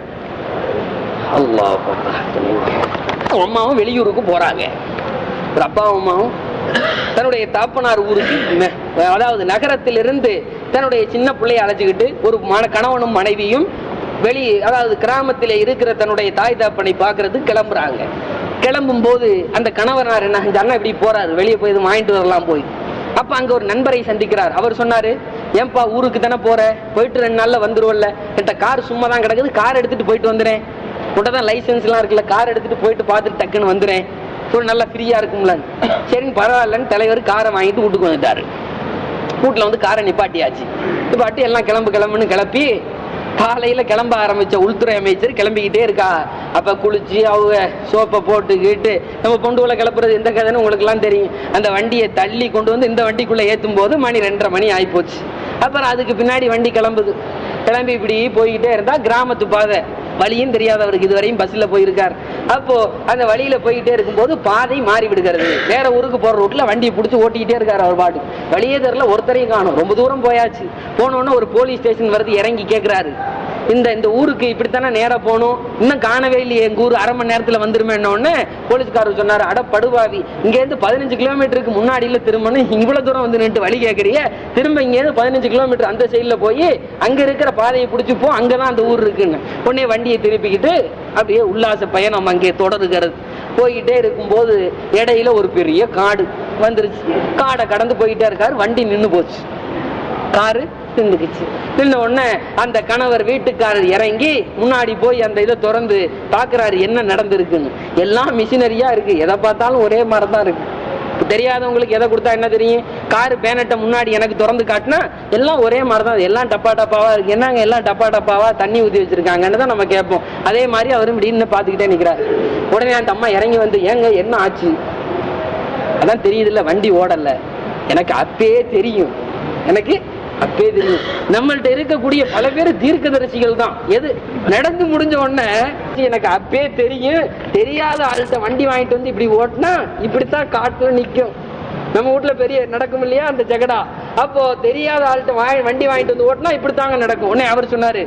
அம்மாவும் வெளியூருக்கு போறாங்க. ஒரு அப்பாவும் அம்மாவும் தன்னுடைய தாப்பனார் ஊருக்கு, அதாவது நகரத்திலிருந்து தன்னுடைய சின்ன பிள்ளையை அழைச்சுக்கிட்டு ஒரு கணவனும் மனைவியும் அதாவது கிராமத்திலே இருக்கிற தன்னுடைய தாய் தாப்பனை பார்க்கறது கிளம்புறாங்க. கிளம்பும் போது அந்த கணவனார் என்ன செஞ்சாருன்னா இப்படி போறாரு, வெளியே போய் வாங்கிட்டு வரலாம் போய். அப்ப அங்க ஒரு நண்பரை சந்திக்கிறார். அவர் சொன்னாரு, ஏன்பா ஊருக்கு தானே போற, போயிட்டு 2 நாள்ல வந்துருவல்ல, என்கிட்ட கார் சும்மா தான் கிடக்குது, கார் எடுத்துட்டு போயிட்டு வந்துறேன், உடனே லைசன்ஸ் எல்லாம் இருக்குல்ல, கார் எடுத்துட்டு போயிட்டு பார்த்துட்டு டக்குன்னு வந்துறேன், ஒரு நல்லா ஃப்ரீயா இருக்கும்ல. சரின்னு பரவாயில்லன்னு தலைவர் காரை வாங்கிட்டு வீட்டுக்கு வந்துட்டாரு. வீட்டுல வந்து காரை நிப்பாட்டியாச்சு. நிப்பாட்டி எல்லாம் கிளம்புன்னு கிளப்பி காலையில கிளம்ப ஆரம்பிச்ச உள்துறை அமைச்சர் கிளம்பிக்கிட்டே இருக்கா. அப்ப குளிச்சு அவங்க சோப்பை போட்டுக்கிட்டு, நம்ம பொண்டுகளை கிளப்புறது எந்த கதைன்னு உங்களுக்கு எல்லாம் தெரியும். அந்த வண்டியை தள்ளி கொண்டு வந்து இந்த வண்டிக்குள்ள ஏத்தும் போது மணி 2:30 மணி ஆயிப்போச்சு. அப்புறம் அதுக்கு பின்னாடி வண்டி கிளம்புது. கிளம்பி இப்படி போய்கிட்டே இருந்தா கிராமத்து பாதை, வழியும் தெரியாதவருக்கு இதுவரையும் பஸ்ல போயிருக்கார். அப்போ அந்த வழியில போயிட்டே இருக்கும்போது பாதை மாறி விடுகிறது. வேற ஊருக்கு போற ரூட்ல வண்டியை பிடிச்சி ஓட்டிக்கிட்டே இருக்காரு. அவர் பாட்டு வழியே தெரியல, ஒருத்தரையும் காணும். ரொம்ப தூரம் போயாச்சு. போனோன்னு ஒரு போலீஸ் ஸ்டேஷன் வருது. இறங்கி கேட்கிறாரு, இந்த ஊருக்கு இப்படித்தானே நேரா போகணும், இன்னும் காணவே இல்லையே, எங்க ஊர் 1/2 மணி நேரத்துல வந்துருமே. போலீஸ்காரர் சொன்னாரு, அட படுவாவி, இங்க இருந்து 15 கிலோமீட்டருக்கு முன்னாடியில திரும்பணும், இவ்வளவு தூரம் வந்து நின்று வழி கேட்கறிய, திரும்ப இங்க இருந்து 15 கிலோமீட்டர் அந்த சைட்ல போய் அங்க இருக்கிற பாதையை பிடிச்சி போ, அங்கதான் அந்த ஊர் இருக்குன்னு. உடனே வண்டியை திருப்பிக்கிட்டு அப்படியே உல்லாச பயணம் அங்கே தொடருகிறது. போய்கிட்டே இருக்கும் போது இடையில ஒரு பெரிய காடு வந்துருச்சு. காடை கடந்து போயிட்டே இருக்காரு. வண்டி நின்று போச்சு. காரு நின்றுக்குச்சு. நின்ன உடனே அந்த கணவர் வீட்டுக்காரர் இறங்கி முன்னாடி போய் அந்த இதை திறந்து பாக்குறாரு என்ன நடந்திருக்குன்னு. எல்லாம் மிஷினரியா இருக்கு, எதை பார்த்தாலும் ஒரே மாதிரிதான் இருக்கு. தெரியாதவங்களுக்கு எதை கொடுத்தா என்ன தெரியும்? காரு பேனட்டை முன்னாடி எனக்கு திறந்து காட்டினா எல்லாம் ஒரே மாதிரிதான், எல்லாம் டப்பா டப்பாவா இருக்கு. என்னங்க எல்லாம் டப்பா டப்பாவா தண்ணி ஊற்றி வச்சிருக்காங்கன்னு தான் நம்ம கேட்போம். அதே மாதிரி அவரும் இப்படின்னு பார்த்துக்கிட்டே நிற்கிறாரு. உடனே அந்த அம்மா இறங்கி வந்து, ஏங்க என்ன ஆச்சு? அதான் தெரியுது இல்ல, வண்டி ஓடல. எனக்கு அப்பயே தெரியும், எனக்கு அப்பே தெரியும். நம்மள்ட்ட இருக்கக்கூடிய பல பேர் தீர்க்கதரிசிகள் தான். எது நடந்து முடிஞ்ச உடனே எனக்கு அப்பே தெரியும், தெரியாத ஆள்கிட்ட வண்டி வாங்கிட்டு வந்து இப்படி ஓட்டினா இப்படித்தான் காட்டுல நிக்கும். நம்ம வீட்டுல பெரிய நடக்கும் இல்லையா அந்த ஜெகடா. அப்போ தெரியாத ஆள்கிட்ட வண்டி வாங்கிட்டு வந்து ஓட்டினா இப்படித்தாங்க நடக்கும். உடனே அவர் சொன்னாரு,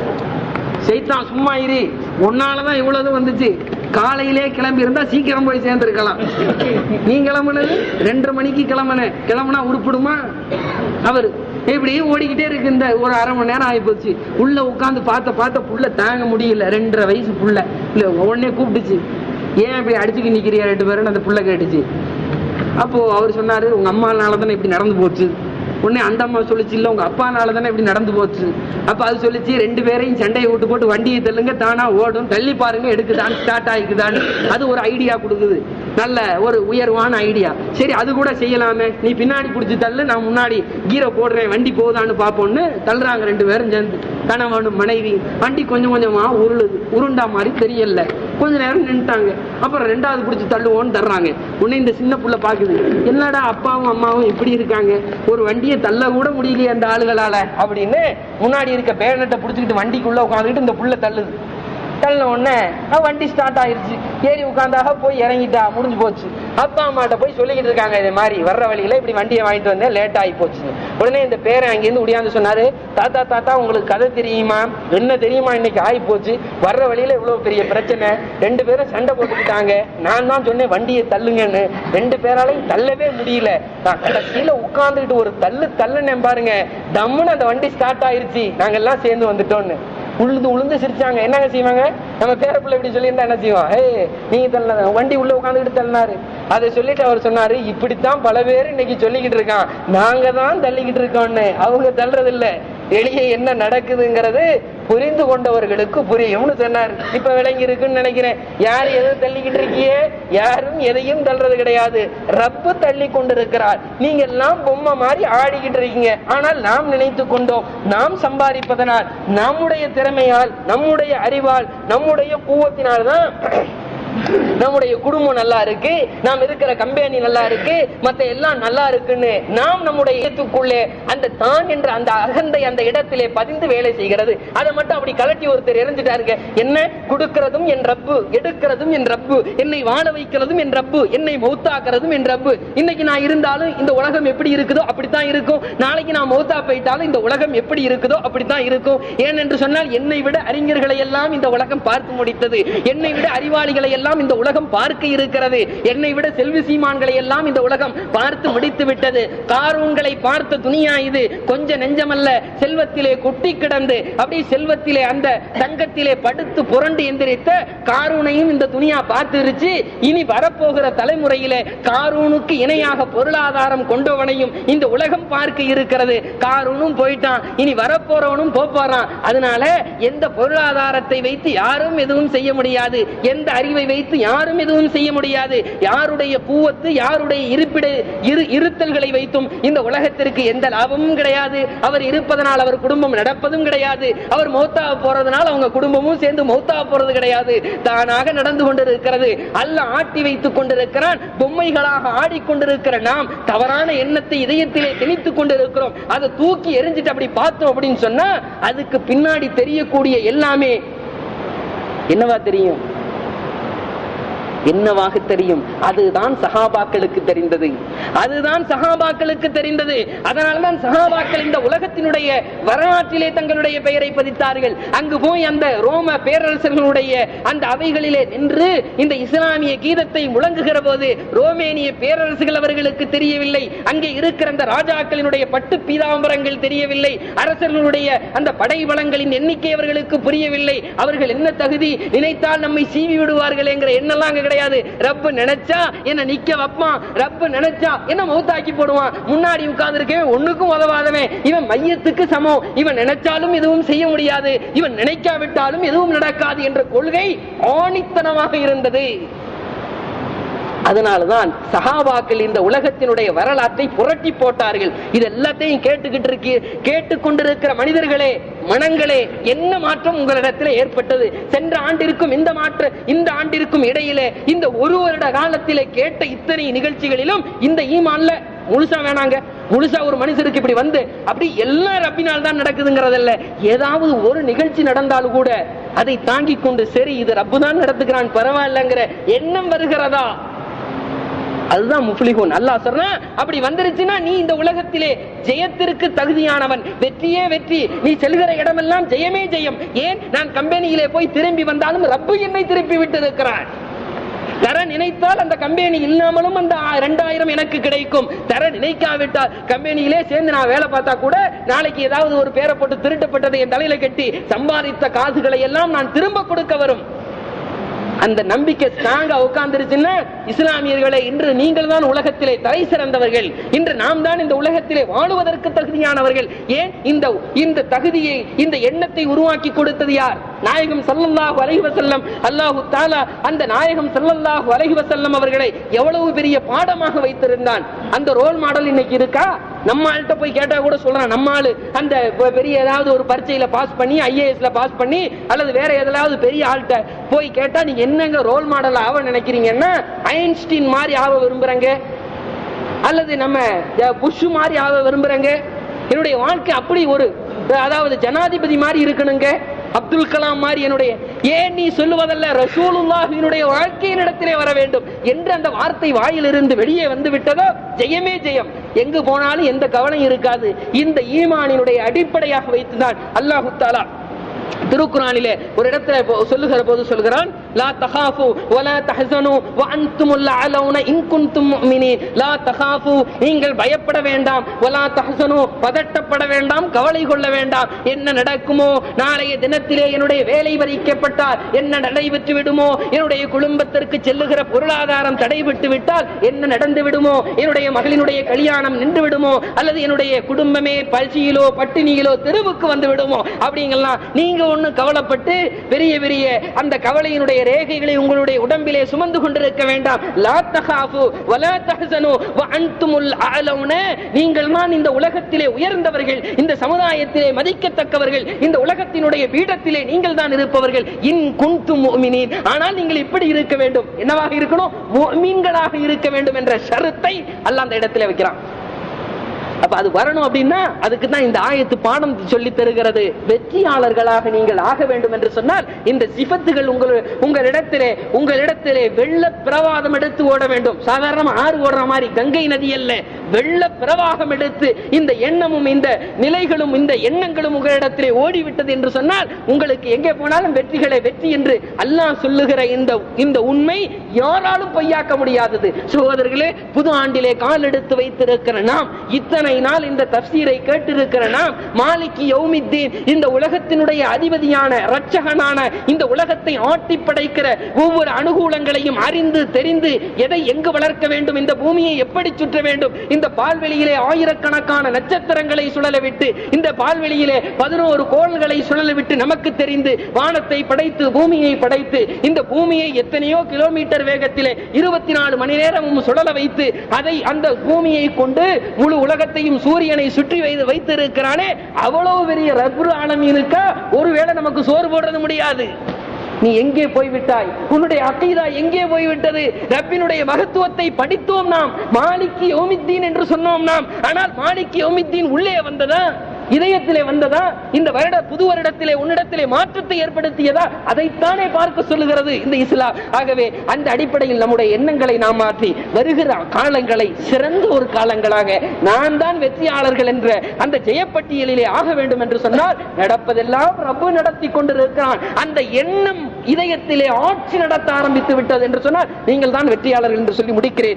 சைத்தான் சும்மா இரு, உன்னாலதான் இவ்வளவு வந்துச்சு, காலையிலே கிளம்பி இருந்தா சீக்கிரம் போய் சேர்ந்திருக்கலாம். நீ கிளம்புனது 2:30 மணிக்கு கிளம்புனா உருப்பிடுமா? அவர் இப்படி ஓடிக்கிட்டே இருக்கு. இந்த ஒரு 1/2 மணி நேரம் ஆகி போச்சு. உள்ள உட்காந்து பார்த்த புள்ள தாங்க முடியல. 2.5 வயசு புள்ள. உடனே கூப்பிட்டுச்சு, ஏன் இப்படி அடிச்சுக்கு நிக்கிறியா 2 பேரும் அந்த புள்ள கேட்டுச்சு. அப்போ அவர் சொன்னாரு, உங்க அம்மானாலதானே இப்படி நடந்து போச்சு. உடனே அந்த அம்மா சொல்லிச்சு, இல்ல உங்க அப்பானால தானே இப்படி நடந்து போச்சு. அப்ப அது சொல்லிச்சு, 2 பேரையும் சண்டையை விட்டு போட்டு வண்டியை தள்ளுங்க, தானா ஓடும், தள்ளி பாருங்க எடுக்குதான், ஸ்டார்ட் ஆகிக்குதான்னு. அது ஒரு ஐடியா கொடுக்குது, நல்ல ஒரு உயர்வான ஐடியா. சரி அது கூட செய்யலாமே, நீ பின்னாடி பிடிச்சி தள்ளு, நான் முன்னாடி கீரை போடுறேன், வண்டி போகுதான்னு பாப்போம்னு தள்ளுறாங்க 2 பேரும் சேர்ந்து, கணவனும் மனைவி. வண்டி கொஞ்சம் கொஞ்சமா உருளுது, உருண்டா மாதிரி தெரியல. கொஞ்ச நேரம் நின்றுட்டாங்க. அப்புறம் 2வது பிடிச்சி தள்ளுவோன்னு தர்றாங்க. உடனே இந்த சின்ன புள்ள பாக்குது, என்னடா அப்பாவும் அம்மாவும் இப்படி இருக்காங்க, ஒரு வண்டியை தள்ள கூட முடியலையே அந்த ஆளுகளால அப்படின்னு முன்னாடி இருக்க பேனட்டை பிடிச்சிக்கிட்டு வண்டிக்குள்ள உட்காந்துக்கிட்டு இந்த புள்ள தள்ளுது. தள்ள உடனே வண்டி ஸ்டார்ட் ஆயிருச்சு. ஏறி உட்காந்தாக போய் இறங்கிட்டா, முடிஞ்சு போச்சு. அப்பா அம்மாட்ட போய் சொல்லிக்கிட்டு இருக்காங்க, இதே மாதிரி வர்ற வழியில இப்படி வண்டியை வாங்கிட்டு வந்தேன், லேட் ஆகி போச்சு. உடனே இந்த பேரை அங்கிருந்து உடையாந்து சொன்னாரு, தாத்தா உங்களுக்கு கதை தெரியுமா? என்ன தெரியுமா? இன்னைக்கு ஆகி போச்சு, வர்ற வழியில இவ்வளவு பெரிய பிரச்சனை, 2 பேரும் சண்டை போட்டுக்கிட்டாங்க. நான் தான் சொன்னேன் வண்டியை தள்ளுங்கன்னு, 2 பேராலையும் தள்ளவே முடியல. நான் கடைசியில உட்கார்ந்துக்கிட்டு ஒரு தள்ளுனேன் பாருங்க, தம்முன்னு அந்த வண்டி ஸ்டார்ட் ஆயிருச்சு, நாங்க எல்லாம் சேர்ந்து வந்துட்டோம்னு. உளுந்து சிரிச்சாங்க. என்னங்க செய்வாங்க? நம்ம பேரப்பிள்ளை இப்படி சொல்லியிருந்தா என்ன செய்வோம்? நீங்க தள்ள வண்டி உள்ள உட்காந்துக்கிட்டு தள்ளினாரு. அதை சொல்லிட்டு அவர் சொன்னாரு, இப்படித்தான் பல பேர் இன்னைக்கு சொல்லிக்கிட்டு இருக்கான், நாங்க தான் தள்ளிக்கிட்டு இருக்கோம்னு. அவங்க தள்ளுறது இல்ல, வெளியே என்ன நடக்குதுங்கிறது புரிந்து கொண்டவர்களுக்கு புரியும்னு சொன்னார். இப்ப விளங்கி இருக்குன்னு நினைக்கிறேன். யார் எதை தள்ளிக்கிட்டு இருக்கியே? யாரும் எதையும் தள்ளுறது கிடையாது. ரப்பு தள்ளி கொண்டிருக்கிறார். நீங்க எல்லாம் பொம்மை மாதிரி ஆடிக்கிட்டு இருக்கீங்க. ஆனால் நாம் நினைத்து கொண்டோம், நாம் சம்பாதிப்பதனால், நம்முடைய திறமையால், நம்முடைய அறிவால், நம்முடைய கூவத்தினால் தான் நம்முடைய குடும்பம் நல்லா இருக்கு, நாம் இருக்கிற கம்பெனி நல்லா இருக்கு, மத்த எல்லாம் நல்லா இருக்குன்னு நாம் நம்முடைய இடத்துக்குள்ளே அந்த தான் என்ற அந்த அகந்தை அந்த இடத்திலே பதிந்து வேலை செய்கிறது. அதை மட்டும் அப்படி கலட்டி ஒருத்தர் எரிஞ்சிட்டாருங்க. என்ன கொடுக்கிறதும் என் ரப்பு, எடுக்கிறதும் என் ரப்பு, என்னை வாழ வைக்கிறதும் என் ரப்பு, என்னை மௌத்தாக்குறதும் என் ரப்பு. இன்னைக்கு நான் இருந்தாலும் இந்த உலகம் எப்படி இருக்குதோ அப்படித்தான் இருக்கும். நாளைக்கு நான் மௌத்தா போயிட்டாலும் இந்த உலகம் எப்படி இருக்குதோ அப்படித்தான் இருக்கும். ஏனென்று சொன்னால் என்னை விட அறிஞர்களை எல்லாம் இந்த உலகம் பார்த்து முடித்தது. என்னை விட அறிவாளிகளை எல்லாம் இந்த உலகம் பார்க்க இருக்கிறது. என்னை விட செல்வி சீமான்களை எல்லாம் இந்த உலகம் பார்த்து முடித்து விட்டது. காரூன்களை பார்த்த துணியா இது? கொஞ்ச நெஞ்சமல்ல, செல்வத்திலே கொட்டி கிடந்து அப்படி செல்வத்திலே அந்த தங்கத்திலே படுத்து புரண்டு எந்திரித்த காரூனையும் இந்த துணியா பார்த்துருச்சு. இனி வரப்போகிற தலைமுறையிலே காரூனுக்கு இணையாக பொருளாதாரம் கொண்டவனையும் இந்த உலகம் பார்க்க இருக்கிறது. காரூனும் போயிட்டான், இனி வரப்போறவனும் போறான். அதனால எந்த பொருளாதாரத்தை வைத்து யாரும் எதுவும் செய்ய முடியாது, எந்த அறிவை வைத்து யாரும் எதுவும் செய்ய முடியாது. யாருடைய பூவத்து, யாருடைய இருத்தல்களை வைத்தும் இந்த உலகத்திற்கு எந்த லாபமும் கிடையாது. அவர் இருப்பதனால் அவர் குடும்பம் நடப்பதும் கிடையாது. அவர் மௌத்தா போறதுனால் அவங்க குடும்பமும் சேர்ந்து மௌத்தா போறது கிடையாது. தானாக நடந்து கொண்டிருக்கிறது. அல்லாஹ் ஆட்டி வைத்துக் கொண்டிருக்கிறான். பொம்மைகளாக ஆடிக்கொண்டிருக்கிற நாம் தவறான எண்ணத்தை இதயத்திலே திணித்துக் கொண்டிருக்கிறோம். அதை தூக்கி எரிஞ்சிட்டு அப்படி பார்த்தோம் அப்படின்னு சொன்னா அதுக்கு பின்னாடி தெரியக்கூடிய எல்லாமே என்னவா தெரியும்? என்னவாக தெரியும்? அதுதான் சஹாபாக்களுக்கு தெரிந்தது. அதுதான் சஹாபாக்களுக்கு தெரிந்தது. அதனால்தான் சஹாபாக்கள் இந்த உலகத்தினுடைய வரலாற்றிலே தங்களுடைய பெயரை பதித்தார்கள். அங்கு போய் அந்த ரோம பேரரசர்களுடைய அந்த அவைகளிலே நின்று இந்த இஸ்லாமிய கீதத்தை முழங்குகிற போது ரோமேனிய பேரரசுகள் அவர்களுக்கு தெரியவில்லை. அங்கே இருக்கிற அந்த ராஜாக்களினுடைய பட்டு பீதாம்பரங்கள் தெரியவில்லை. அரசர்களுடைய அந்த படை பலங்களின் எண்ணிக்கை அவர்களுக்கு புரியவில்லை. அவர்கள் என்ன தகுதி, நினைத்தால் நம்மை சீவி விடுவார்கள் என்கிற எண்ணெல்லாம் கிடையாது. ரப்பு நினைச்சா என்ன நிக்க வைப்பான், ரப்பு நினைச்சா என்ன மௌத்தாக்கி போடுவான். முன்னாடி உட்கார்ந்து இருக்கேன் ஒண்ணுக்கும் உதவாதவன், இவன் மையத்துக்கு சமம். இவன் நினைச்சாலும் எதுவும் செய்ய முடியாது, இவன் நினைக்காவிட்டாலும் எதுவும் நடக்காது என்ற கொள்கை ஆணித்தனமாக இருந்தது. அதனால்தான் சஹாபாக்கள் இந்த உலகத்தினுடைய வரலாற்றை புரட்டி போட்டார்கள். இது எல்லாத்தையும் கேட்டுக்கொண்டிருக்கிற மனிதர்களே, மனங்களே, என்ன மாற்றம் உங்களிடத்தில் ஏற்பட்டது? சென்ற ஆண்டிற்கும் இந்த ஆண்டிற்கும் இடையிலே இந்த ஒரு வருட காலத்திலே கேட்ட இத்தனை நிகழ்ச்சிகளிலும் இந்த ஈமான்ல முழுசா வேணாங்க, முழுசா ஒரு மனுஷருக்கு இப்படி வந்து அப்படி எல்லாம் ரப்பினால் தான் நடக்குதுங்கிறதல்ல. ஏதாவது ஒரு நிகழ்ச்சி நடந்தாலும் கூட அதை தாங்கிக் கொண்டு சரி இது ரப்பு தான் நடத்துகிறான் பரவாயில்லைங்கிற எண்ணம் வருகிறதா? அதுதான் முஃப்லிஹூன். அல்லாஹ் சொல்றான், அப்படி வந்துருச்சுன்னா நீ இந்த உலகத்திலே ஜெயத்திற்கு தகுதியானவன். வெற்றியே வெற்றி. நீ செல்கிற இடமெல்லாம் ஜெயமே ஜெயம். ஏன்? நான் கம்பெனியிலே போய் திரும்பி வந்தாலும் ரப்பு என்னை திருப்பி விட்டு இருக்கிறான். தர நினைத்தால் அந்த கம்பெனி இல்லாமலும் அந்த 2000 எனக்கு கிடைக்கும். தர நினைக்காவிட்டால் கம்பெனியிலே சேர்ந்து நான் வேலை பார்த்தா கூட நாளைக்கு ஏதாவது ஒரு பேரை போட்டு திருட்டப்பட்டதை என் தலையில கட்டி சம்பாதித்த காசுகளை எல்லாம் நான் திரும்ப கொடுக்க வரும். அந்த நம்பிக்கை ஸ்ட்ராங்கா உட்கார்ந்துருச்சுன்னா, இஸ்லாமியர்களை இன்று நீங்கள் தான் உலகத்திலே தலை சிறந்தவர்கள், இன்று நாம் தான் இந்த உலகத்திலே வாழுவதற்கு தகுதியானவர்கள். ஏன் இந்த தகுதியை, இந்த எண்ணத்தை உருவாக்கி கொடுத்தது யார்? நாயகம் ஸல்லல்லாஹு அலைஹி வஸல்லம். அல்லாஹு தஆலா அந்த நாயகம் ஸல்லல்லாஹு அலைஹி வஸல்லம் அவர்களை எவ்வளவு பெரிய பாடமாக வைத்திருந்தான். அந்த ரோல் மாடல் இன்னைக்கு இருக்கா? நம்ம ஆள்கிட்ட போய் கேட்டா கூட சொல்றான், நம்ம ஆளு அந்த பெரிய ஏதாவது ஒரு பரீட்சையில பாஸ் பண்ணி IASல பாஸ் பண்ணி அல்லது வேற ஏதாவது பெரிய ஆள்கிட்ட போய் கேட்டா நீங்க என்னங்க ரோல் மாடல் ஆக நினைக்கிறீங்கன்னா, ஐன்ஸ்டீன் மாதிரி ஆக விரும்புறாங்க, அல்லது நம்ம புஷ் மாதிரி ஆக விரும்புறாங்க. என்னுடைய வாழ்க்கை அப்படி ஒரு, அதாவது ஜனாதிபதி மாதிரி இருக்கணுங்க, அப்துல் கலாம் மாதிரி என்னுடைய, ஏன் நீ சொல்லுவதல்ல, ரசூலுல்லாஹினுடைய வாழ்க்கையின் இடத்திலே வர வேண்டும் என்று அந்த வார்த்தை வாயிலிருந்து வெளியே வந்து விட்டதோ ஜெயமே ஜெயம். எங்கு போனாலும் எந்த கவனம் இருக்காது. இந்த ஈமானினுடைய அடிப்படையாக வைத்துதான் அல்லாஹு தஆலா திருக்குர்ஆனிலே ஒரு இடத்துல சொல்லுகிற போது சொல்கிறான், லா தகாஃபு வலா தஹ்சனு வஅன்துமுல் அலௌன இன் குன்தும் முஃமினீன். லா தகாஃபு, நீங்கள் பயப்பட வேண்டாம், வலா தஹ்சனு, பதட்டப்பட வேண்டாம், கவலை கொள்ள வேண்டாம். என்ன நடக்குமோ, நாளைய தினத்திலே என்னுடைய வேலை பறிக்கப்பட்டால் என்ன நடைபெற்று விடுமோ, என்னுடைய குடும்பத்திற்கு செல்லுகிற பொருளாதாரம் தடைபட்டு விட்டால் என்ன நடந்து விடுமோ, என்னுடைய மகளினுடைய கல்யாணம் நின்று விடுமோ, அல்லது என்னுடைய குடும்பமே பசியிலோ பட்டினியிலோ தெருவுக்கு வந்து விடுமோ, அப்படிங்கலாம் நீங்க ஒண்ணு கவலைப்பட்டு பெரிய பெரிய அந்த கவலையினுடைய ரேகைகளை உங்களுடைய உடம்பிலே சுமந்து கொண்டிருக்க வேண்டாம். லா தகாஃபு வலா தஹ்சனு வஅன்துமுல் அலௌன, நீங்கள் தான் இந்த உலகத்திலே உயர்ந்தவர்கள், இந்த சமுதாயத்திலே மதிக்கத்தக்கவர்கள், இந்த உலகத்தினுடைய பீடத்திலே நீங்கள் தான் இருப்பவர்கள். இன் குன்தும் முஃமினீன், ஆனால் நீங்கள் இப்படி இருக்க வேண்டும். என்னவாக இருக்கணும்? முஃமின்களாக இருக்க வேண்டும் என்ற ஷரத்தை அல்லாஹ் அந்த இடத்திலே வைக்கிறான். அப்ப அது வரணும் அப்படின்னா அதுக்கு தான் இந்த ஆயத்து பாடம் சொல்லி தருகிறது. வெற்றியாளர்களாக நீங்கள் ஆக வேண்டும் என்று சொன்னால் இந்த சிஃபத்துகள் உங்களிடத்திலே வெள்ள பிரவாகம் எடுத்து ஓட வேண்டும். சாதாரண ஆறு ஓடுற மாதிரி கங்கை நதி அல்ல, வெள்ள பிரவாகம் எடுத்து இந்த எண்ணமும் இந்த நிலைகளும் இந்த எண்ணங்களும் உங்களிடத்திலே ஓடிவிட்டது என்று சொன்னால் உங்களுக்கு எங்கே போனாலும் வெற்றிகளை வெற்றி என்று அல்லாஹ் சொல்லுகிற இந்த உண்மை யாராலும் பொய்யாக்க முடியாதது. சகோதரர்களே, புது ஆண்டிலே கால் எடுத்து வைத்திருக்கிற நாம், இத்தனை நாள் இந்த தஃசீரை கேட்டிருக்கிற நாம், மாலிகி யௌமித்தீன், இந்த உலகத்தினுடைய அதிபதியான இரட்சகனான இந்த உலகத்தை ஆட்டி படைக்கிற ஒவ்வொரு அனுகூலங்களையும் அறிந்து தெரிந்து எதை எங்கு வளர்க்க வேண்டும், இந்த பூமியை எப்படி சுற்ற வேண்டும், இந்த பால்வெளியிலே ஆயிரக்கணக்கான நட்சத்திரங்களை சுழலவிட்டு, இந்த பால்வெளியிலே 11 கோள்களை சுழலவிட்டு நமக்கு தெரிந்து வானத்தை படைத்து பூமியை படைத்து இந்த பூமியை எத்தனையோ கிலோமீட்டர் வேகத்திலே 24 மணி நேரமும் சுழல வைத்து அதை அந்த பூமியை கொண்டு முழு உலகத்தையும் சூரியனை சுற்றி வைத்திருக்கிறானே, அவ்வளவு பெரிய ரப்புல் ஆலமீனுக்கா ஒருவேளை நமக்கு சோறு போடுறது முடியாது? நீ எங்கே போய்விட்டாய்? உன்னுடைய அகீதா எங்கே போய்விட்டது? ரப்பினுடைய மகத்துவத்தை படித்தோம் நாம், மாலிகி யௌமித்தீன் என்று சொன்னோம் நாம். ஆனால் மாலிகி யௌமித்தீன் உள்ளே வந்ததா? இதயத்திலே வந்ததா? இந்த புது வருடத்திலே உன்னிடத்திலே மாற்றத்தை ஏற்படுத்தியதா? அதைத்தானே பார்க்க சொல்லுகிறது இந்த இஸ்லாம். ஆகவே அந்த அடிப்படையில் நம்முடைய எண்ணங்களை நாம் மாற்றி வருகிற காலங்களை சிறந்த ஒரு காலங்களாக நான் தான் வெற்றியாளர்கள் என்ற அந்த ஜெயப்பட்டியலிலே ஆக வேண்டும் என்று சொன்னால் நடப்பதெல்லாம் ரப்பு நடத்தி கொண்டிருக்கிறான். அந்த எண்ணம் இதயத்திலே ஆட்சி நடத்த ஆரம்பித்து விட்டது என்று சொன்னால் நீங்கள் தான் வெற்றியாளர்கள் என்று சொல்லி முடிக்கிறேன்.